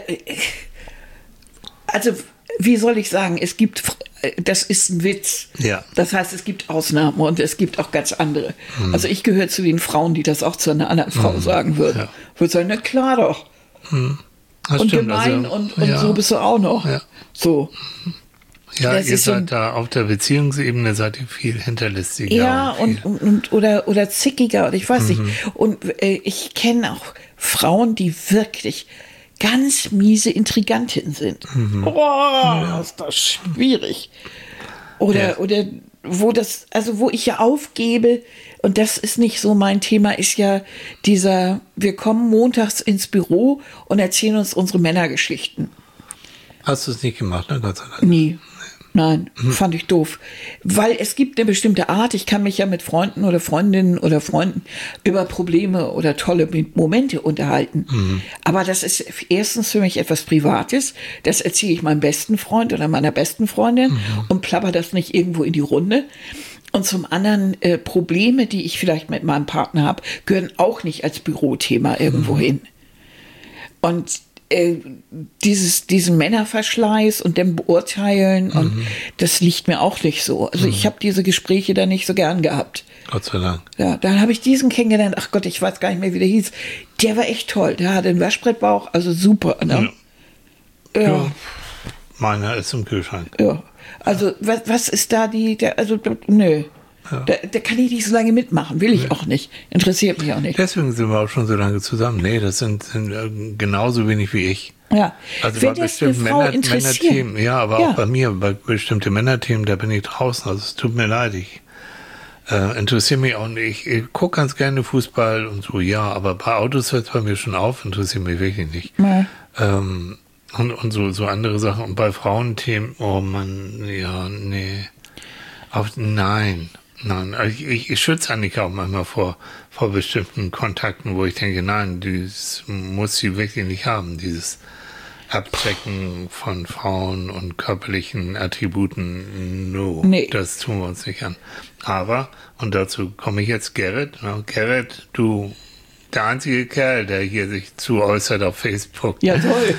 Speaker 2: also wie soll ich sagen, es gibt, das ist ein Witz. Ja. Das heißt, es gibt Ausnahmen und es gibt auch ganz andere. Hm. Also ich gehöre zu den Frauen, die das auch zu einer anderen Frau hm. sagen würden. Ja. Würde sagen, na klar doch. Hm. Und stimmt, gemein also, und, und ja. so bist du auch noch. Ja. So.
Speaker 1: Ja,
Speaker 2: das
Speaker 1: ihr
Speaker 2: ist
Speaker 1: seid
Speaker 2: so ein,
Speaker 1: da auf der Beziehungsebene seid ihr viel hinterlistiger.
Speaker 2: Ja, und, und, und oder, oder zickiger oder ich weiß mhm. nicht. Und äh, ich kenne auch Frauen, die wirklich ganz miese Intrigantinnen sind. Mhm. Oh, ja. ist das schwierig. Oder, ja. oder wo das, also wo ich ja aufgebe, und das ist nicht so mein Thema, ist ja dieser, wir kommen montags ins Büro und erzählen uns unsere Männergeschichten.
Speaker 1: Hast du es nicht gemacht, ne? Gott sei Dank.
Speaker 2: Nie. Nein, hm. fand ich doof. Weil es gibt eine bestimmte Art, ich kann mich ja mit Freunden oder Freundinnen oder Freunden über Probleme oder tolle Momente unterhalten. Mhm. Aber das ist erstens für mich etwas Privates. Das erzähle ich meinem besten Freund oder meiner besten Freundin mhm. und plapper das nicht irgendwo in die Runde. Und zum anderen, äh, Probleme, die ich vielleicht mit meinem Partner habe, gehören auch nicht als Bürothema irgendwo mhm. hin. Und Dieses, diesen Männerverschleiß und dem Beurteilen, mhm. und das liegt mir auch nicht so. Also mhm. ich habe diese Gespräche da nicht so gern gehabt.
Speaker 1: Gott sei Dank.
Speaker 2: Ja, dann habe ich diesen kennengelernt, ach Gott, ich weiß gar nicht mehr, wie der hieß. Der war echt toll, der hatte einen Waschbrettbauch, also super. Ne?
Speaker 1: Ja. Ja. Ja. Meiner ist im Kühlschrank.
Speaker 2: Ja, also was, was ist da die, der, also nö. Ja. Da, da kann ich nicht so lange mitmachen, will ich nee. auch nicht. Interessiert mich auch nicht.
Speaker 1: Deswegen sind wir auch schon so lange zusammen. Nee, das sind, sind äh, genauso wenig wie ich.
Speaker 2: Ja.
Speaker 1: Also bei bestimmten Männer, Männerthemen, ja, aber ja. auch bei mir, bei bestimmten Männerthemen, da bin ich draußen. Also es tut mir leid, ich äh, interessiere mich auch nicht. Ich, ich gucke ganz gerne Fußball und so, ja, aber bei Autos hört es bei mir schon auf, interessiert mich wirklich nicht. Nee. Ähm, und und so, so andere Sachen. Und bei Frauenthemen, oh Mann, ja, nee. Auf, nein. Nein, ich, ich, ich schütze Annika auch manchmal vor, vor bestimmten Kontakten, wo ich denke, nein, das muss sie wirklich nicht haben, dieses Abchecken von Frauen und körperlichen Attributen, no, nee. Das tun wir uns nicht an. Aber, und dazu komme ich jetzt, Gerrit, ne? Gerrit, du, der einzige Kerl, der hier sich zu äußert auf Facebook.
Speaker 2: Ja, toll.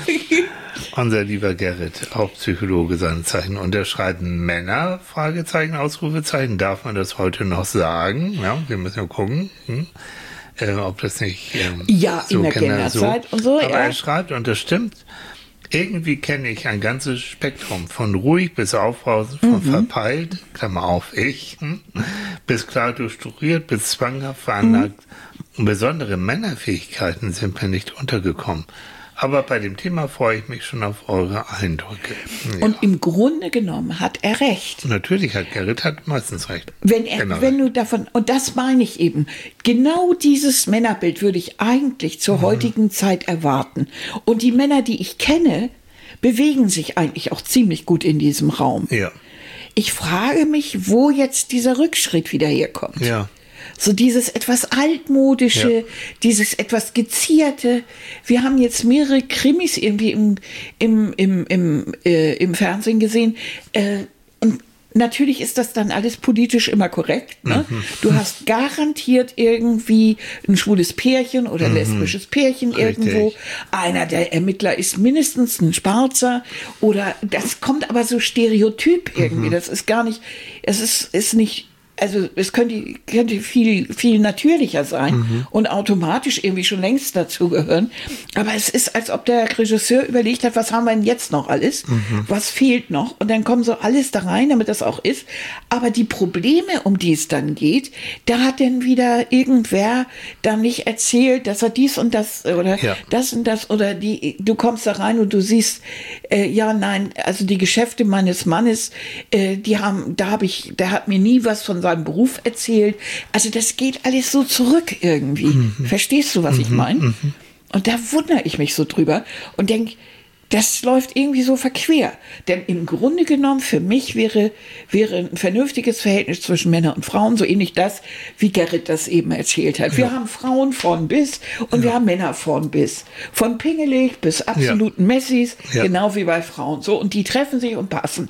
Speaker 1: Unser lieber Gerrit, auch Psychologe seine Zeichen. Und er schreibt Männer, Fragezeichen, Ausrufezeichen. Darf man das heute noch sagen? Ja, wir müssen ja gucken, hm, äh, ob das nicht ähm,
Speaker 2: ja, so in der Kinderzeit so. Und so.
Speaker 1: Aber
Speaker 2: ja.
Speaker 1: er schreibt, und das stimmt, irgendwie kenne ich ein ganzes Spektrum. Von ruhig bis aufbrausend, von mhm. verpeilt, Klammer auf, ich, hm, bis klar strukturiert, bis zwanghaft veranlagt. Mhm. Besondere Männerfähigkeiten sind mir nicht untergekommen. Aber bei dem Thema freue ich mich schon auf eure Eindrücke.
Speaker 2: Ja. Und im Grunde genommen hat er recht.
Speaker 1: Natürlich hat Gerrit hat meistens recht.
Speaker 2: Wenn er, genau. wenn du davon, und das meine ich eben, genau dieses Männerbild würde ich eigentlich zur mhm. heutigen Zeit erwarten. Und die Männer, die ich kenne, bewegen sich eigentlich auch ziemlich gut in diesem Raum.
Speaker 1: Ja.
Speaker 2: Ich frage mich, wo jetzt dieser Rückschritt wieder herkommt.
Speaker 1: Ja.
Speaker 2: So dieses etwas altmodische, ja. dieses etwas gezierte. Wir haben jetzt mehrere Krimis irgendwie im, im, im, im, äh, im Fernsehen gesehen. Äh, und natürlich ist das dann alles politisch immer korrekt. Ne? Mhm. Du hast garantiert irgendwie ein schwules Pärchen oder ein mhm. lesbisches Pärchen Richtig. Irgendwo. Einer der Ermittler ist mindestens ein Schwarzer. Oder das kommt aber so stereotyp irgendwie. Mhm. Das ist gar nicht, es ist, ist nicht... Also es könnte, könnte viel, viel natürlicher sein mhm. und automatisch irgendwie schon längst dazugehören. Aber es ist, als ob der Regisseur überlegt hat, was haben wir denn jetzt noch alles? Mhm. Was fehlt noch? Und dann kommen so alles da rein, damit das auch ist. Aber die Probleme, um die es dann geht, da hat dann wieder irgendwer dann nicht erzählt, dass er dies und das oder ja. das und das oder die, du kommst da rein und du siehst, äh, ja, nein, also die Geschäfte meines Mannes, äh, die haben, da habe ich, der hat mir nie was von seinem Beruf erzählt. Also das geht alles so zurück irgendwie. Mhm. Verstehst du, was mhm. ich meine? Mhm. Und da wundere ich mich so drüber und denke, das läuft irgendwie so verquer. Denn im Grunde genommen für mich wäre, wäre ein vernünftiges Verhältnis zwischen Männern und Frauen so ähnlich das, wie Gerrit das eben erzählt hat. Ja. Wir haben Frauen von bis und ja. wir haben Männer von bis. Von pingelig bis absoluten ja. Messis, ja. genau wie bei Frauen. So, und die treffen sich und passen.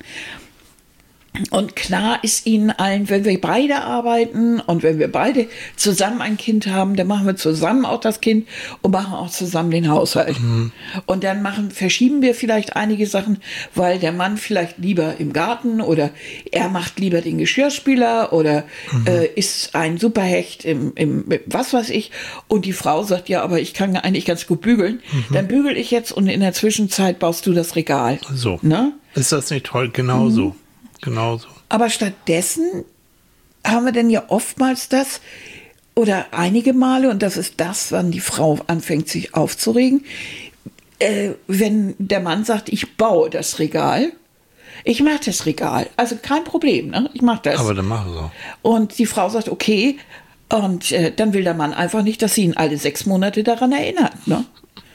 Speaker 2: Und klar ist ihnen allen, wenn wir beide arbeiten und wenn wir beide zusammen ein Kind haben, dann machen wir zusammen auch das Kind und machen auch zusammen den Haushalt. Mhm. Und dann machen, verschieben wir vielleicht einige Sachen, weil der Mann vielleicht lieber im Garten oder er macht lieber den Geschirrspüler oder mhm. äh, ist ein Superhecht im, im, was weiß ich. Und die Frau sagt, ja, aber ich kann eigentlich ganz gut bügeln. Mhm. Dann bügel ich jetzt und in der Zwischenzeit baust du das Regal.
Speaker 1: So.
Speaker 2: Ne?
Speaker 1: Ist das nicht toll? Genau so. Mhm. Genauso.
Speaker 2: Aber stattdessen haben wir denn ja oftmals das, oder einige Male, und das ist das, wann die Frau anfängt, sich aufzuregen, äh, wenn der Mann sagt, ich baue das Regal, Ich mache das Regal. Also kein Problem, ne? Ich mache das.
Speaker 1: Aber dann mach so.
Speaker 2: Und die Frau sagt, okay. Und äh, dann will der Mann einfach nicht, dass sie ihn alle sechs Monate daran erinnert, ne?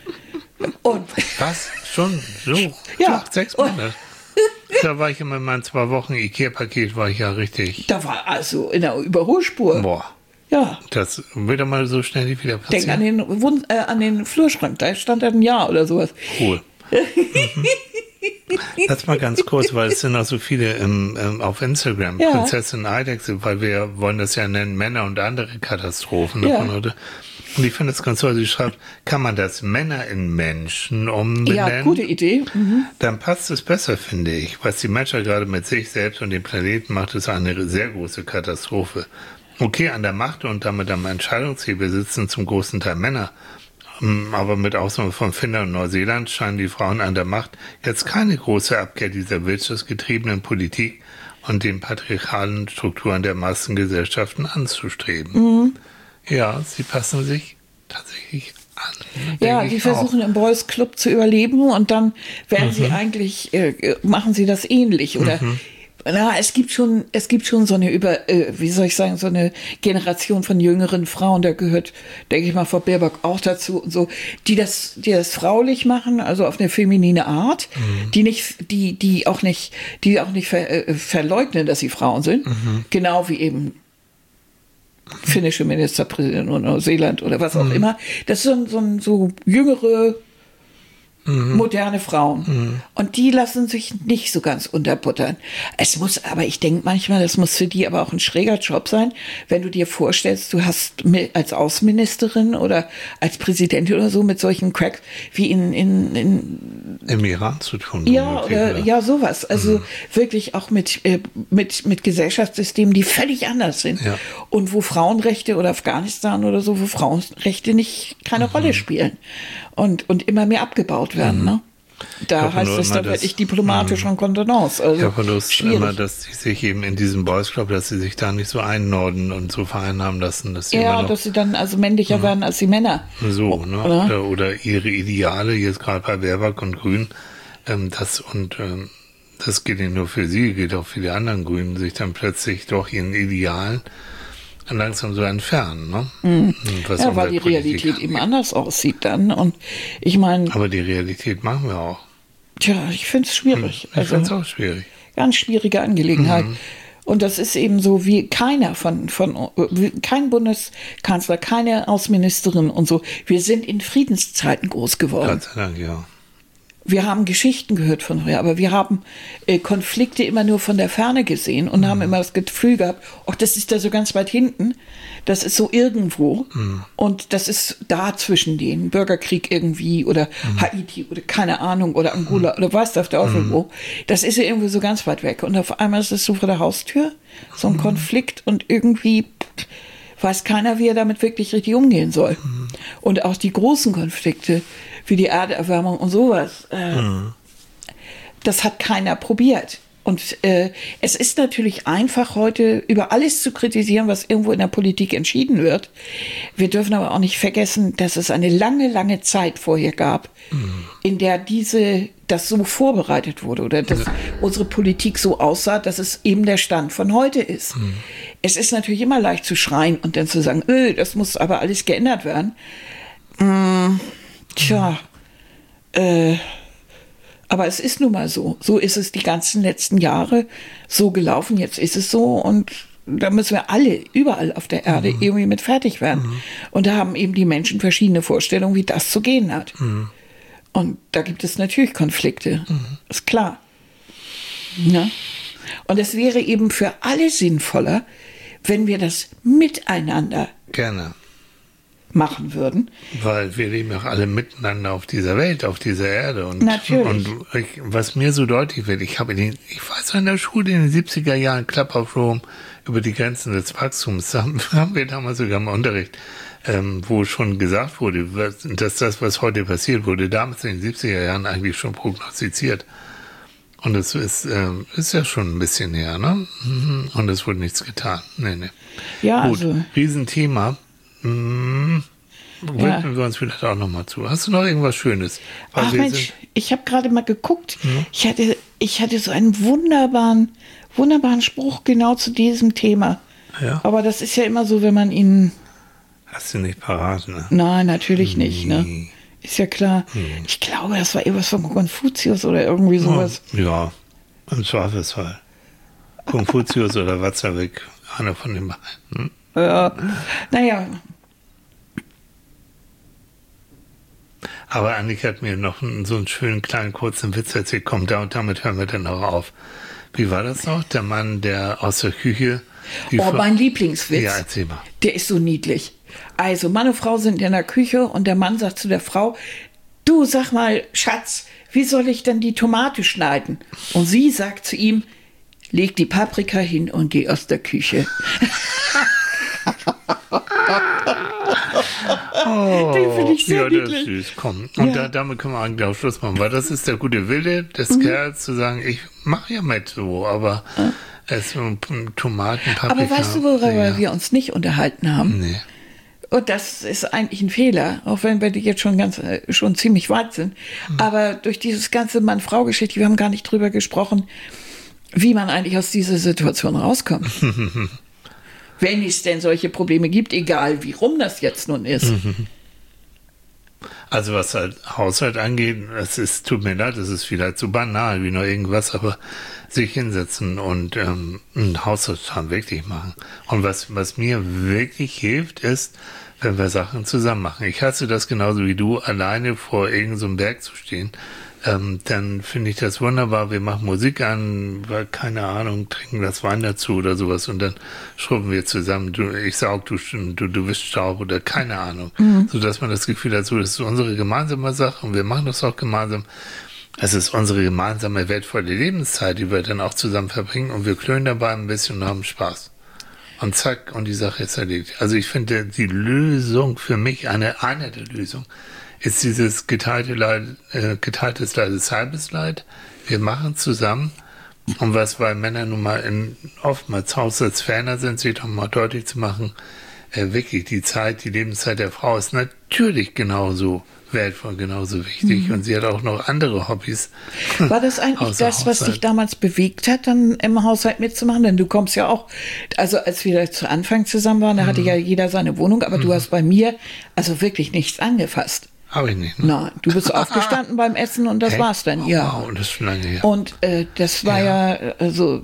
Speaker 2: Und
Speaker 1: Was? Schon? So?
Speaker 2: Ja.
Speaker 1: So, sechs Monate? Da war ich immer in meinen zwei Wochen Ikea-Paket, war ich ja richtig.
Speaker 2: da war also in der Überholspur.
Speaker 1: Boah.
Speaker 2: Ja.
Speaker 1: Das wird doch mal so schnell nicht wieder
Speaker 2: Denk
Speaker 1: passieren.
Speaker 2: an den, Wund, äh, an den Flurschrank, da stand er ein Jahr oder sowas.
Speaker 1: Cool. Mhm. Das mal ganz kurz, weil es sind auch so viele im, ähm, auf Instagram,
Speaker 2: Ja.
Speaker 1: Prinzessin Eidechse, weil wir wollen das ja nennen, Männer und andere Katastrophen.
Speaker 2: Ja.
Speaker 1: Davon, oder? Und ich finde es ganz toll, sie schreibt, kann man das Männer in Menschen umbenennen?
Speaker 2: Ja, gute Idee. Mhm.
Speaker 1: Dann passt es besser, finde ich. Was die Menschheit gerade mit sich selbst und dem Planeten macht, ist eine sehr große Katastrophe. Okay, an der Macht und damit am Entscheidungshebel sitzen zum großen Teil Männer. Aber mit Ausnahme von Finnland und Neuseeland scheinen die Frauen an der Macht jetzt keine große Abkehr dieser wirtschaftsgetriebenen Politik und den patriarchalen Strukturen der Massengesellschaften anzustreben. Mhm. Ja, sie passen sich tatsächlich an.
Speaker 2: Ja, die versuchen auch im Boys Club zu überleben und dann werden mhm. sie eigentlich, äh, machen sie das ähnlich oder mhm. Na, es gibt schon, es gibt schon so eine über, äh, wie soll ich sagen, so eine Generation von jüngeren Frauen, da gehört, denke ich mal, Frau Baerbock auch dazu und so, die das, die das fraulich machen, also auf eine feminine Art, mhm. die nicht, die, die auch nicht, die auch nicht ver, äh, verleugnen, dass sie Frauen sind, mhm. genau wie eben finnische Ministerpräsident oder Neuseeland oder was auch mhm. immer. Das sind so, so, so jüngere, Mhm. moderne Frauen. Mhm. Und die lassen sich nicht so ganz unterbuttern. Es muss aber, ich denke manchmal, das muss für die aber auch ein schräger Job sein, wenn du dir vorstellst, du hast als Außenministerin oder als Präsidentin oder so mit solchen Cracks wie in, in, in
Speaker 1: im Iran zu tun.
Speaker 2: Ja, oder, oder ja, sowas. Also mhm. wirklich auch mit, äh, mit, mit Gesellschaftssystemen, die völlig anders sind. Ja. Und wo Frauenrechte oder Afghanistan oder so, wo Frauenrechte nicht keine mhm. Rolle spielen. Und, und immer mehr abgebaut werden. Mhm. Ne? Da heißt es, da werde ich diplomatisch und Kontenance. Also
Speaker 1: ich habe Lust immer, dass sie sich eben in diesem Boys Club, dass sie sich da nicht so einnorden und so vereinnahmen lassen. Dass sie
Speaker 2: ja,
Speaker 1: noch,
Speaker 2: dass sie dann also männlicher mhm. werden als die Männer.
Speaker 1: So, ne?
Speaker 2: Oder,
Speaker 1: oder, oder ihre Ideale, jetzt gerade bei Baerbock und Grün, ähm, das und ähm, das geht nicht nur für sie, geht auch für die anderen Grünen, sich dann plötzlich doch ihren Idealen langsam so entfernen, ne?
Speaker 2: Mhm. Ja, weil die Realität angeht. Eben anders aussieht dann. Und ich meine.
Speaker 1: Aber die Realität machen wir auch.
Speaker 2: Tja, ich finde es schwierig.
Speaker 1: Ich also, finde es auch schwierig.
Speaker 2: Ganz schwierige Angelegenheit. Mhm. Und das ist eben so, wie keiner von, von kein Bundeskanzler, keine Außenministerin und so. Wir sind in Friedenszeiten groß geworden.
Speaker 1: Gott sei Dank, ja.
Speaker 2: Wir haben Geschichten gehört von früher, aber wir haben äh, Konflikte immer nur von der Ferne gesehen und mhm. haben immer das Gefühl gehabt, ach, das ist da so ganz weit hinten, das ist so irgendwo mhm. und das ist da zwischen denen, Bürgerkrieg irgendwie oder mhm. Haiti oder keine Ahnung oder Angola mhm. oder weiß der Teufel mhm. wo, das ist ja irgendwo so ganz weit weg und auf einmal ist es so vor der Haustür, so ein mhm. Konflikt und irgendwie weiß keiner, wie er damit wirklich richtig umgehen soll. Mhm. Und auch die großen Konflikte, wie die Erderwärmung und sowas, äh, mhm. das hat keiner probiert. Und äh, es ist natürlich einfach heute über alles zu kritisieren, was irgendwo in der Politik entschieden wird. Wir dürfen aber auch nicht vergessen, dass es eine lange, lange Zeit vorher gab, mhm. in der diese das so vorbereitet wurde oder dass ja. unsere Politik so aussah, dass es eben der Stand von heute ist. Mhm. Es ist natürlich immer leicht zu schreien und dann zu sagen, öh, das muss aber alles geändert werden. Mm, tja, mhm. äh, aber es ist nun mal so. So ist es die ganzen letzten Jahre so gelaufen. Jetzt ist es so und da müssen wir alle, überall auf der Erde mhm. irgendwie mit fertig werden. Mhm. Und da haben eben die Menschen verschiedene Vorstellungen, wie das zu gehen hat. Mhm. Und da gibt es natürlich Konflikte. Mhm. Ist klar. Ja? Und es wäre eben für alle sinnvoller, wenn wir das miteinander
Speaker 1: gerne
Speaker 2: machen würden.
Speaker 1: Weil wir leben ja auch alle miteinander auf dieser Welt, auf dieser Erde. Und,
Speaker 2: natürlich.
Speaker 1: Und ich, was mir so deutlich wird, ich habe in den, ich weiß in der Schule in den siebziger Jahren Club of Rome über die Grenzen des Wachstums, haben, haben wir damals sogar im Unterricht, ähm, wo schon gesagt wurde, dass das, was heute passiert, wurde damals in den siebziger Jahren eigentlich schon prognostiziert. Und es ist, ähm, ist ja schon ein bisschen her, ne? Und es wurde nichts getan. Nee, nee.
Speaker 2: Ja,
Speaker 1: gut,
Speaker 2: also.
Speaker 1: Riesenthema. Hm, widmen ja. wir uns vielleicht auch nochmal zu. Hast du noch irgendwas Schönes? Weil
Speaker 2: Ach
Speaker 1: wir
Speaker 2: Mensch, ich habe gerade mal geguckt. Hm? Ich hatte ich hatte so einen wunderbaren, wunderbaren Spruch genau zu diesem Thema.
Speaker 1: Ja.
Speaker 2: Aber das ist ja immer so, wenn man ihn...
Speaker 1: Hast du nicht parat, ne?
Speaker 2: Nein, natürlich nicht, ne?
Speaker 1: Nee.
Speaker 2: Ist ja klar. Hm. Ich glaube, das war irgendwas von Konfuzius oder irgendwie sowas.
Speaker 1: Ja, im Zweifelsfall. Konfuzius oder Watzlawick, einer von den beiden. Hm?
Speaker 2: Ja, naja.
Speaker 1: Aber Annika hat mir noch einen, so einen schönen kleinen kurzen Witz erzählt. Komm, da und damit hören wir dann auch auf. Wie war das noch? Der Mann, der aus der Küche...
Speaker 2: Oh, mein Lieblingswitz.
Speaker 1: Ja, erzähl mal.
Speaker 2: Der ist so niedlich. Also, Mann und Frau sind in der Küche und der Mann sagt zu der Frau, du, sag mal, Schatz, wie soll ich denn die Tomate schneiden? Und sie sagt zu ihm, leg die Paprika hin und geh aus der Küche.
Speaker 1: Oh,
Speaker 2: den finde ich so
Speaker 1: ja,
Speaker 2: niedlich.
Speaker 1: das ist süß. Komm. Und
Speaker 2: Ja.
Speaker 1: da, damit können wir eigentlich auch Schluss machen, weil das ist der gute Wille des mhm. Kerls zu sagen, ich mache ja mit so, aber ja. es Tomaten, Paprika.
Speaker 2: Aber weißt du, worüber
Speaker 1: ja.
Speaker 2: wir uns nicht unterhalten haben?
Speaker 1: Nee.
Speaker 2: Und das ist eigentlich ein Fehler, auch wenn wir jetzt schon ganz, schon ziemlich weit sind. Mhm. Aber durch dieses ganze Mann-Frau-Geschichte, wir haben gar nicht drüber gesprochen, wie man eigentlich aus dieser Situation rauskommt. Wenn es denn solche Probleme gibt, egal wie rum das jetzt nun ist.
Speaker 1: Also was halt Haushalt angeht, es ist, tut mir leid, es ist vielleicht so banal wie nur irgendwas, aber sich hinsetzen und ähm, einen Haushaltsplan wirklich machen. Und was, was mir wirklich hilft, ist, wenn wir Sachen zusammen machen. Ich hasse das genauso wie du, alleine vor irgendeinem so Berg zu stehen. Ähm, dann finde ich das wunderbar. Wir machen Musik an, weil, keine Ahnung, trinken das Wein dazu oder sowas und dann schrubben wir zusammen. Du, ich saug, du, du, du wischst Staub oder keine Ahnung. Mhm. So dass man das Gefühl hat, so, das ist unsere gemeinsame Sache und wir machen das auch gemeinsam. Es ist unsere gemeinsame wertvolle Lebenszeit, die wir dann auch zusammen verbringen und wir klönen dabei ein bisschen und haben Spaß. Und zack, und die Sache ist erledigt. Also ich finde, die Lösung für mich, eine, eine der Lösungen, ist dieses geteilte Leid, äh, geteiltes Leid ist halbes Leid. Wir machen zusammen. Und was, weil Männer nun mal in, oftmals haushaltsferner sind, sich doch mal deutlich zu machen, äh, wirklich die Zeit, die Lebenszeit der Frau ist natürlich genauso wertvoll, genauso wichtig. Mhm. Und sie hat auch noch andere Hobbys.
Speaker 2: War das eigentlich das, was dich damals bewegt hat, dann im Haushalt mitzumachen? Denn du kommst ja auch, also als wir zu Anfang zusammen waren, da mhm. hatte ja jeder seine Wohnung, aber mhm. du hast bei mir also wirklich nichts angefasst.
Speaker 1: Habe ich nicht. Ne?
Speaker 2: Nein, du bist aufgestanden beim Essen und das
Speaker 1: Echt?
Speaker 2: war's dann,
Speaker 1: Oh,
Speaker 2: ja.
Speaker 1: wow, das ist schon lange her.
Speaker 2: Und äh, das war ja, ja also,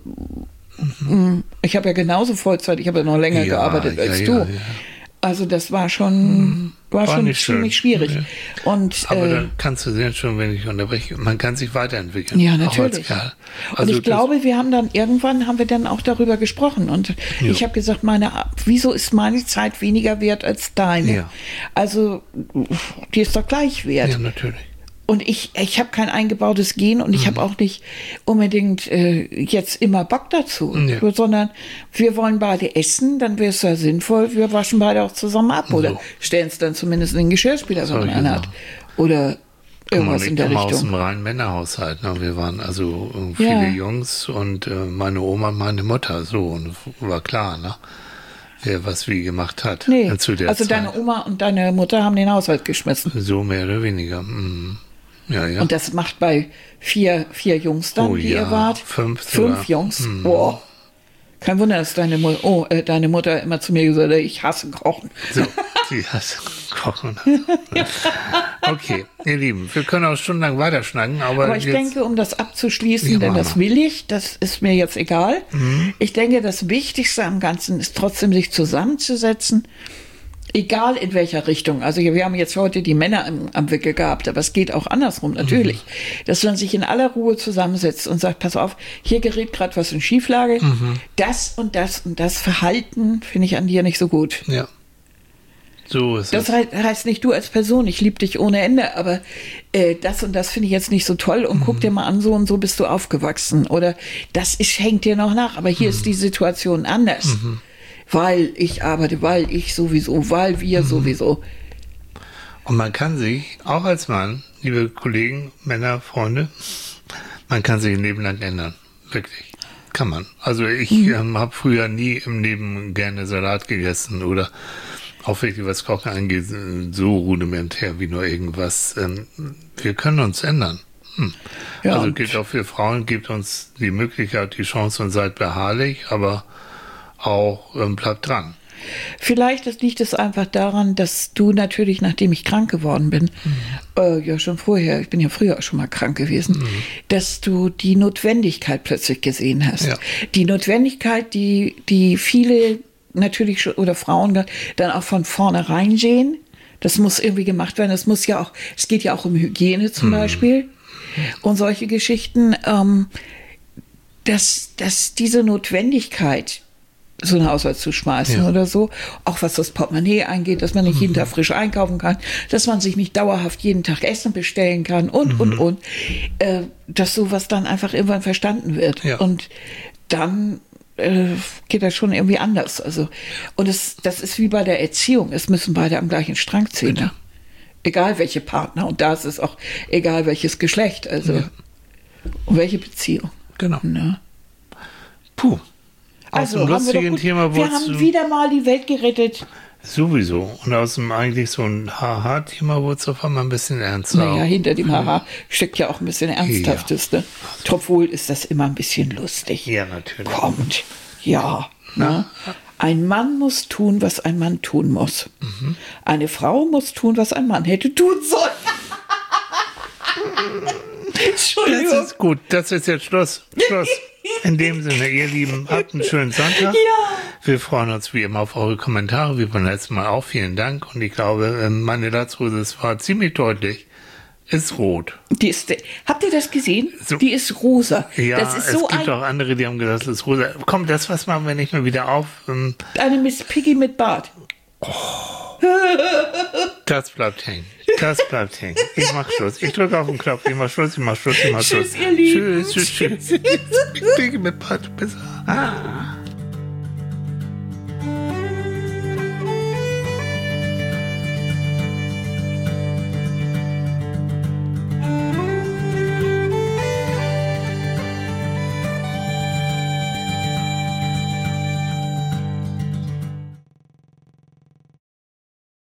Speaker 2: mhm. ich habe ja genauso Vollzeit, ich habe ja noch länger
Speaker 1: ja,
Speaker 2: gearbeitet
Speaker 1: ja,
Speaker 2: als
Speaker 1: ja,
Speaker 2: du.
Speaker 1: Ja.
Speaker 2: Also das war schon, war, war schon ziemlich schön. schwierig.
Speaker 1: Ja.
Speaker 2: Und,
Speaker 1: Aber
Speaker 2: äh,
Speaker 1: dann kannst du sehen schon, wenn ich unterbreche, man kann sich weiterentwickeln.
Speaker 2: Ja, natürlich.
Speaker 1: Also
Speaker 2: und ich glaube, wir haben dann, irgendwann haben wir dann auch darüber gesprochen. Und jo. ich habe gesagt, meine, wieso ist meine Zeit weniger wert als deine?
Speaker 1: Ja.
Speaker 2: Also, die ist doch gleich wert.
Speaker 1: Ja, natürlich.
Speaker 2: Und ich, ich habe kein eingebautes Gen und ich mhm. habe auch nicht unbedingt äh, jetzt immer Bock dazu, ja. sondern wir wollen beide essen, dann wäre es ja sinnvoll, wir waschen beide auch zusammen ab so. Oder stellen es dann zumindest in den Geschirrspüler, so einer hat. Oder irgendwas
Speaker 1: mal,
Speaker 2: in der Richtung.
Speaker 1: Ich komme aus einem reinen Männerhaushalt. Ne? Wir waren also viele
Speaker 2: ja.
Speaker 1: Jungs und äh, meine Oma und meine Mutter, so, und war klar, ne? Wer was wie gemacht hat.
Speaker 2: Nee,
Speaker 1: äh, zu der
Speaker 2: also
Speaker 1: Zeit.
Speaker 2: Deine Oma und deine Mutter haben den Haushalt geschmissen.
Speaker 1: So mehr oder weniger, mhm. Ja, ja.
Speaker 2: Und das macht bei vier, vier Jungs dann,
Speaker 1: oh,
Speaker 2: die
Speaker 1: ja.
Speaker 2: ihr wart.
Speaker 1: Fünf,
Speaker 2: Fünf
Speaker 1: sogar.
Speaker 2: Jungs.
Speaker 1: Mm.
Speaker 2: Boah. Kein Wunder, dass deine, Mu oh, äh, deine Mutter immer zu mir gesagt hat, ich hasse Kochen.
Speaker 1: So, sie hasst Kochen. Okay, ihr Lieben, wir können auch stundenlang weiterschnacken. Aber,
Speaker 2: aber ich
Speaker 1: jetzt,
Speaker 2: denke, um das abzuschließen,
Speaker 1: ja,
Speaker 2: denn das will ich, das ist mir jetzt egal.
Speaker 1: Mhm.
Speaker 2: Ich denke, das Wichtigste am Ganzen ist trotzdem, sich zusammenzusetzen. Egal in welcher Richtung. Also wir haben jetzt heute die Männer am, am Wickel gehabt, aber es geht auch andersrum natürlich. Mhm. Dass man sich in aller Ruhe zusammensetzt und sagt, pass auf, hier gerät gerade was in Schieflage. Mhm. Das und das und das Verhalten finde ich an dir nicht so gut.
Speaker 1: Ja. So ist
Speaker 2: das
Speaker 1: es.
Speaker 2: heißt, heißt nicht du als Person, ich liebe dich ohne Ende, aber äh, das und das finde ich jetzt nicht so toll und mhm. guck dir mal an, so und so bist du aufgewachsen. Oder das ist, hängt dir noch nach, aber hier mhm. ist die Situation anders. Mhm. Weil ich arbeite, weil ich sowieso, weil wir mhm. sowieso.
Speaker 1: Und man kann sich, auch als Mann, liebe Kollegen, Männer, Freunde, man kann sich ein Leben lang ändern. Wirklich. Kann man. Also ich mhm. ähm, habe früher nie im Leben gerne Salat gegessen oder auch wirklich was Kochen angeht, so rudimentär wie nur irgendwas. Ähm, wir können uns ändern. Hm.
Speaker 2: Ja,
Speaker 1: also
Speaker 2: und-
Speaker 1: gilt auch für Frauen, gibt uns die Möglichkeit, die Chance und seid beharrlich, aber auch ähm, bleibt dran.
Speaker 2: Vielleicht das liegt es einfach daran, dass du natürlich, nachdem ich krank geworden bin, mhm. äh, ja schon vorher, ich bin ja früher auch schon mal krank gewesen, mhm. dass du die Notwendigkeit plötzlich gesehen hast. Ja. Die Notwendigkeit, die, die viele natürlich schon, oder Frauen dann auch von vornherein sehen. Das muss irgendwie gemacht werden. Das muss ja auch, es geht ja auch um Hygiene zum mhm. Beispiel und solche Geschichten, ähm, dass, dass diese Notwendigkeit, so einen Haushalt zu schmeißen ja. oder so. Auch was das Portemonnaie angeht, dass man nicht mhm. jeden Tag frisch einkaufen kann, dass man sich nicht dauerhaft jeden Tag Essen bestellen kann und, mhm. und, und. Äh, dass sowas dann einfach irgendwann verstanden wird. Ja. Und dann äh, geht das schon irgendwie anders. Also, und es, das ist wie bei der Erziehung. Es müssen beide am gleichen Strang ziehen. Ne? Egal welche Partner. Und da ist es auch egal welches Geschlecht. Also, ja. und welche Beziehung.
Speaker 1: Genau.
Speaker 2: Ne?
Speaker 1: Puh. Aus
Speaker 2: Also,
Speaker 1: dem lustigen
Speaker 2: wir, gut,
Speaker 1: Thema
Speaker 2: wir haben wieder mal die Welt gerettet.
Speaker 1: Sowieso. Und aus dem eigentlich so ein Haha-Thema wurde es auf einmal ein bisschen ernster.
Speaker 2: Naja, hinter dem Haha steckt ja auch ein bisschen Ernsthaftes. Ja. Ne? Obwohl ist das immer ein bisschen lustig.
Speaker 1: Ja, natürlich.
Speaker 2: Kommt. Ja. Ne? Ein Mann muss tun, was ein Mann tun muss. Mhm. Eine Frau muss tun, was ein Mann hätte tun sollen. Entschuldigung.
Speaker 1: Das ist gut. Das ist jetzt Schluss. Schluss. In dem Sinne, ihr Lieben, habt einen schönen Sonntag.
Speaker 2: Ja.
Speaker 1: Wir freuen uns wie immer auf eure Kommentare, wie beim letzten Mal auch. Vielen Dank. Und ich glaube, meine Latzhose, es war ziemlich deutlich, ist rot.
Speaker 2: Die ist, habt ihr das gesehen? So, die ist rosa.
Speaker 1: Ja,
Speaker 2: das ist
Speaker 1: es
Speaker 2: so
Speaker 1: gibt
Speaker 2: ein,
Speaker 1: auch andere, die haben gesagt, es ist rosa. Komm, das was machen wir nicht mehr wieder auf. Ähm,
Speaker 2: eine Miss Piggy mit Bart.
Speaker 1: Oh. Das bleibt hängen. Das bleibt hängen. Ich mach Schluss. Ich drücke auf den Knopf. Ich mach Schluss, ich mach Schluss, ich mach Schluss.
Speaker 2: Tschüss, ihr Lieben.
Speaker 1: Tschüss, tschüss, tschüss. Ich kriege mit Bart besser. Ah.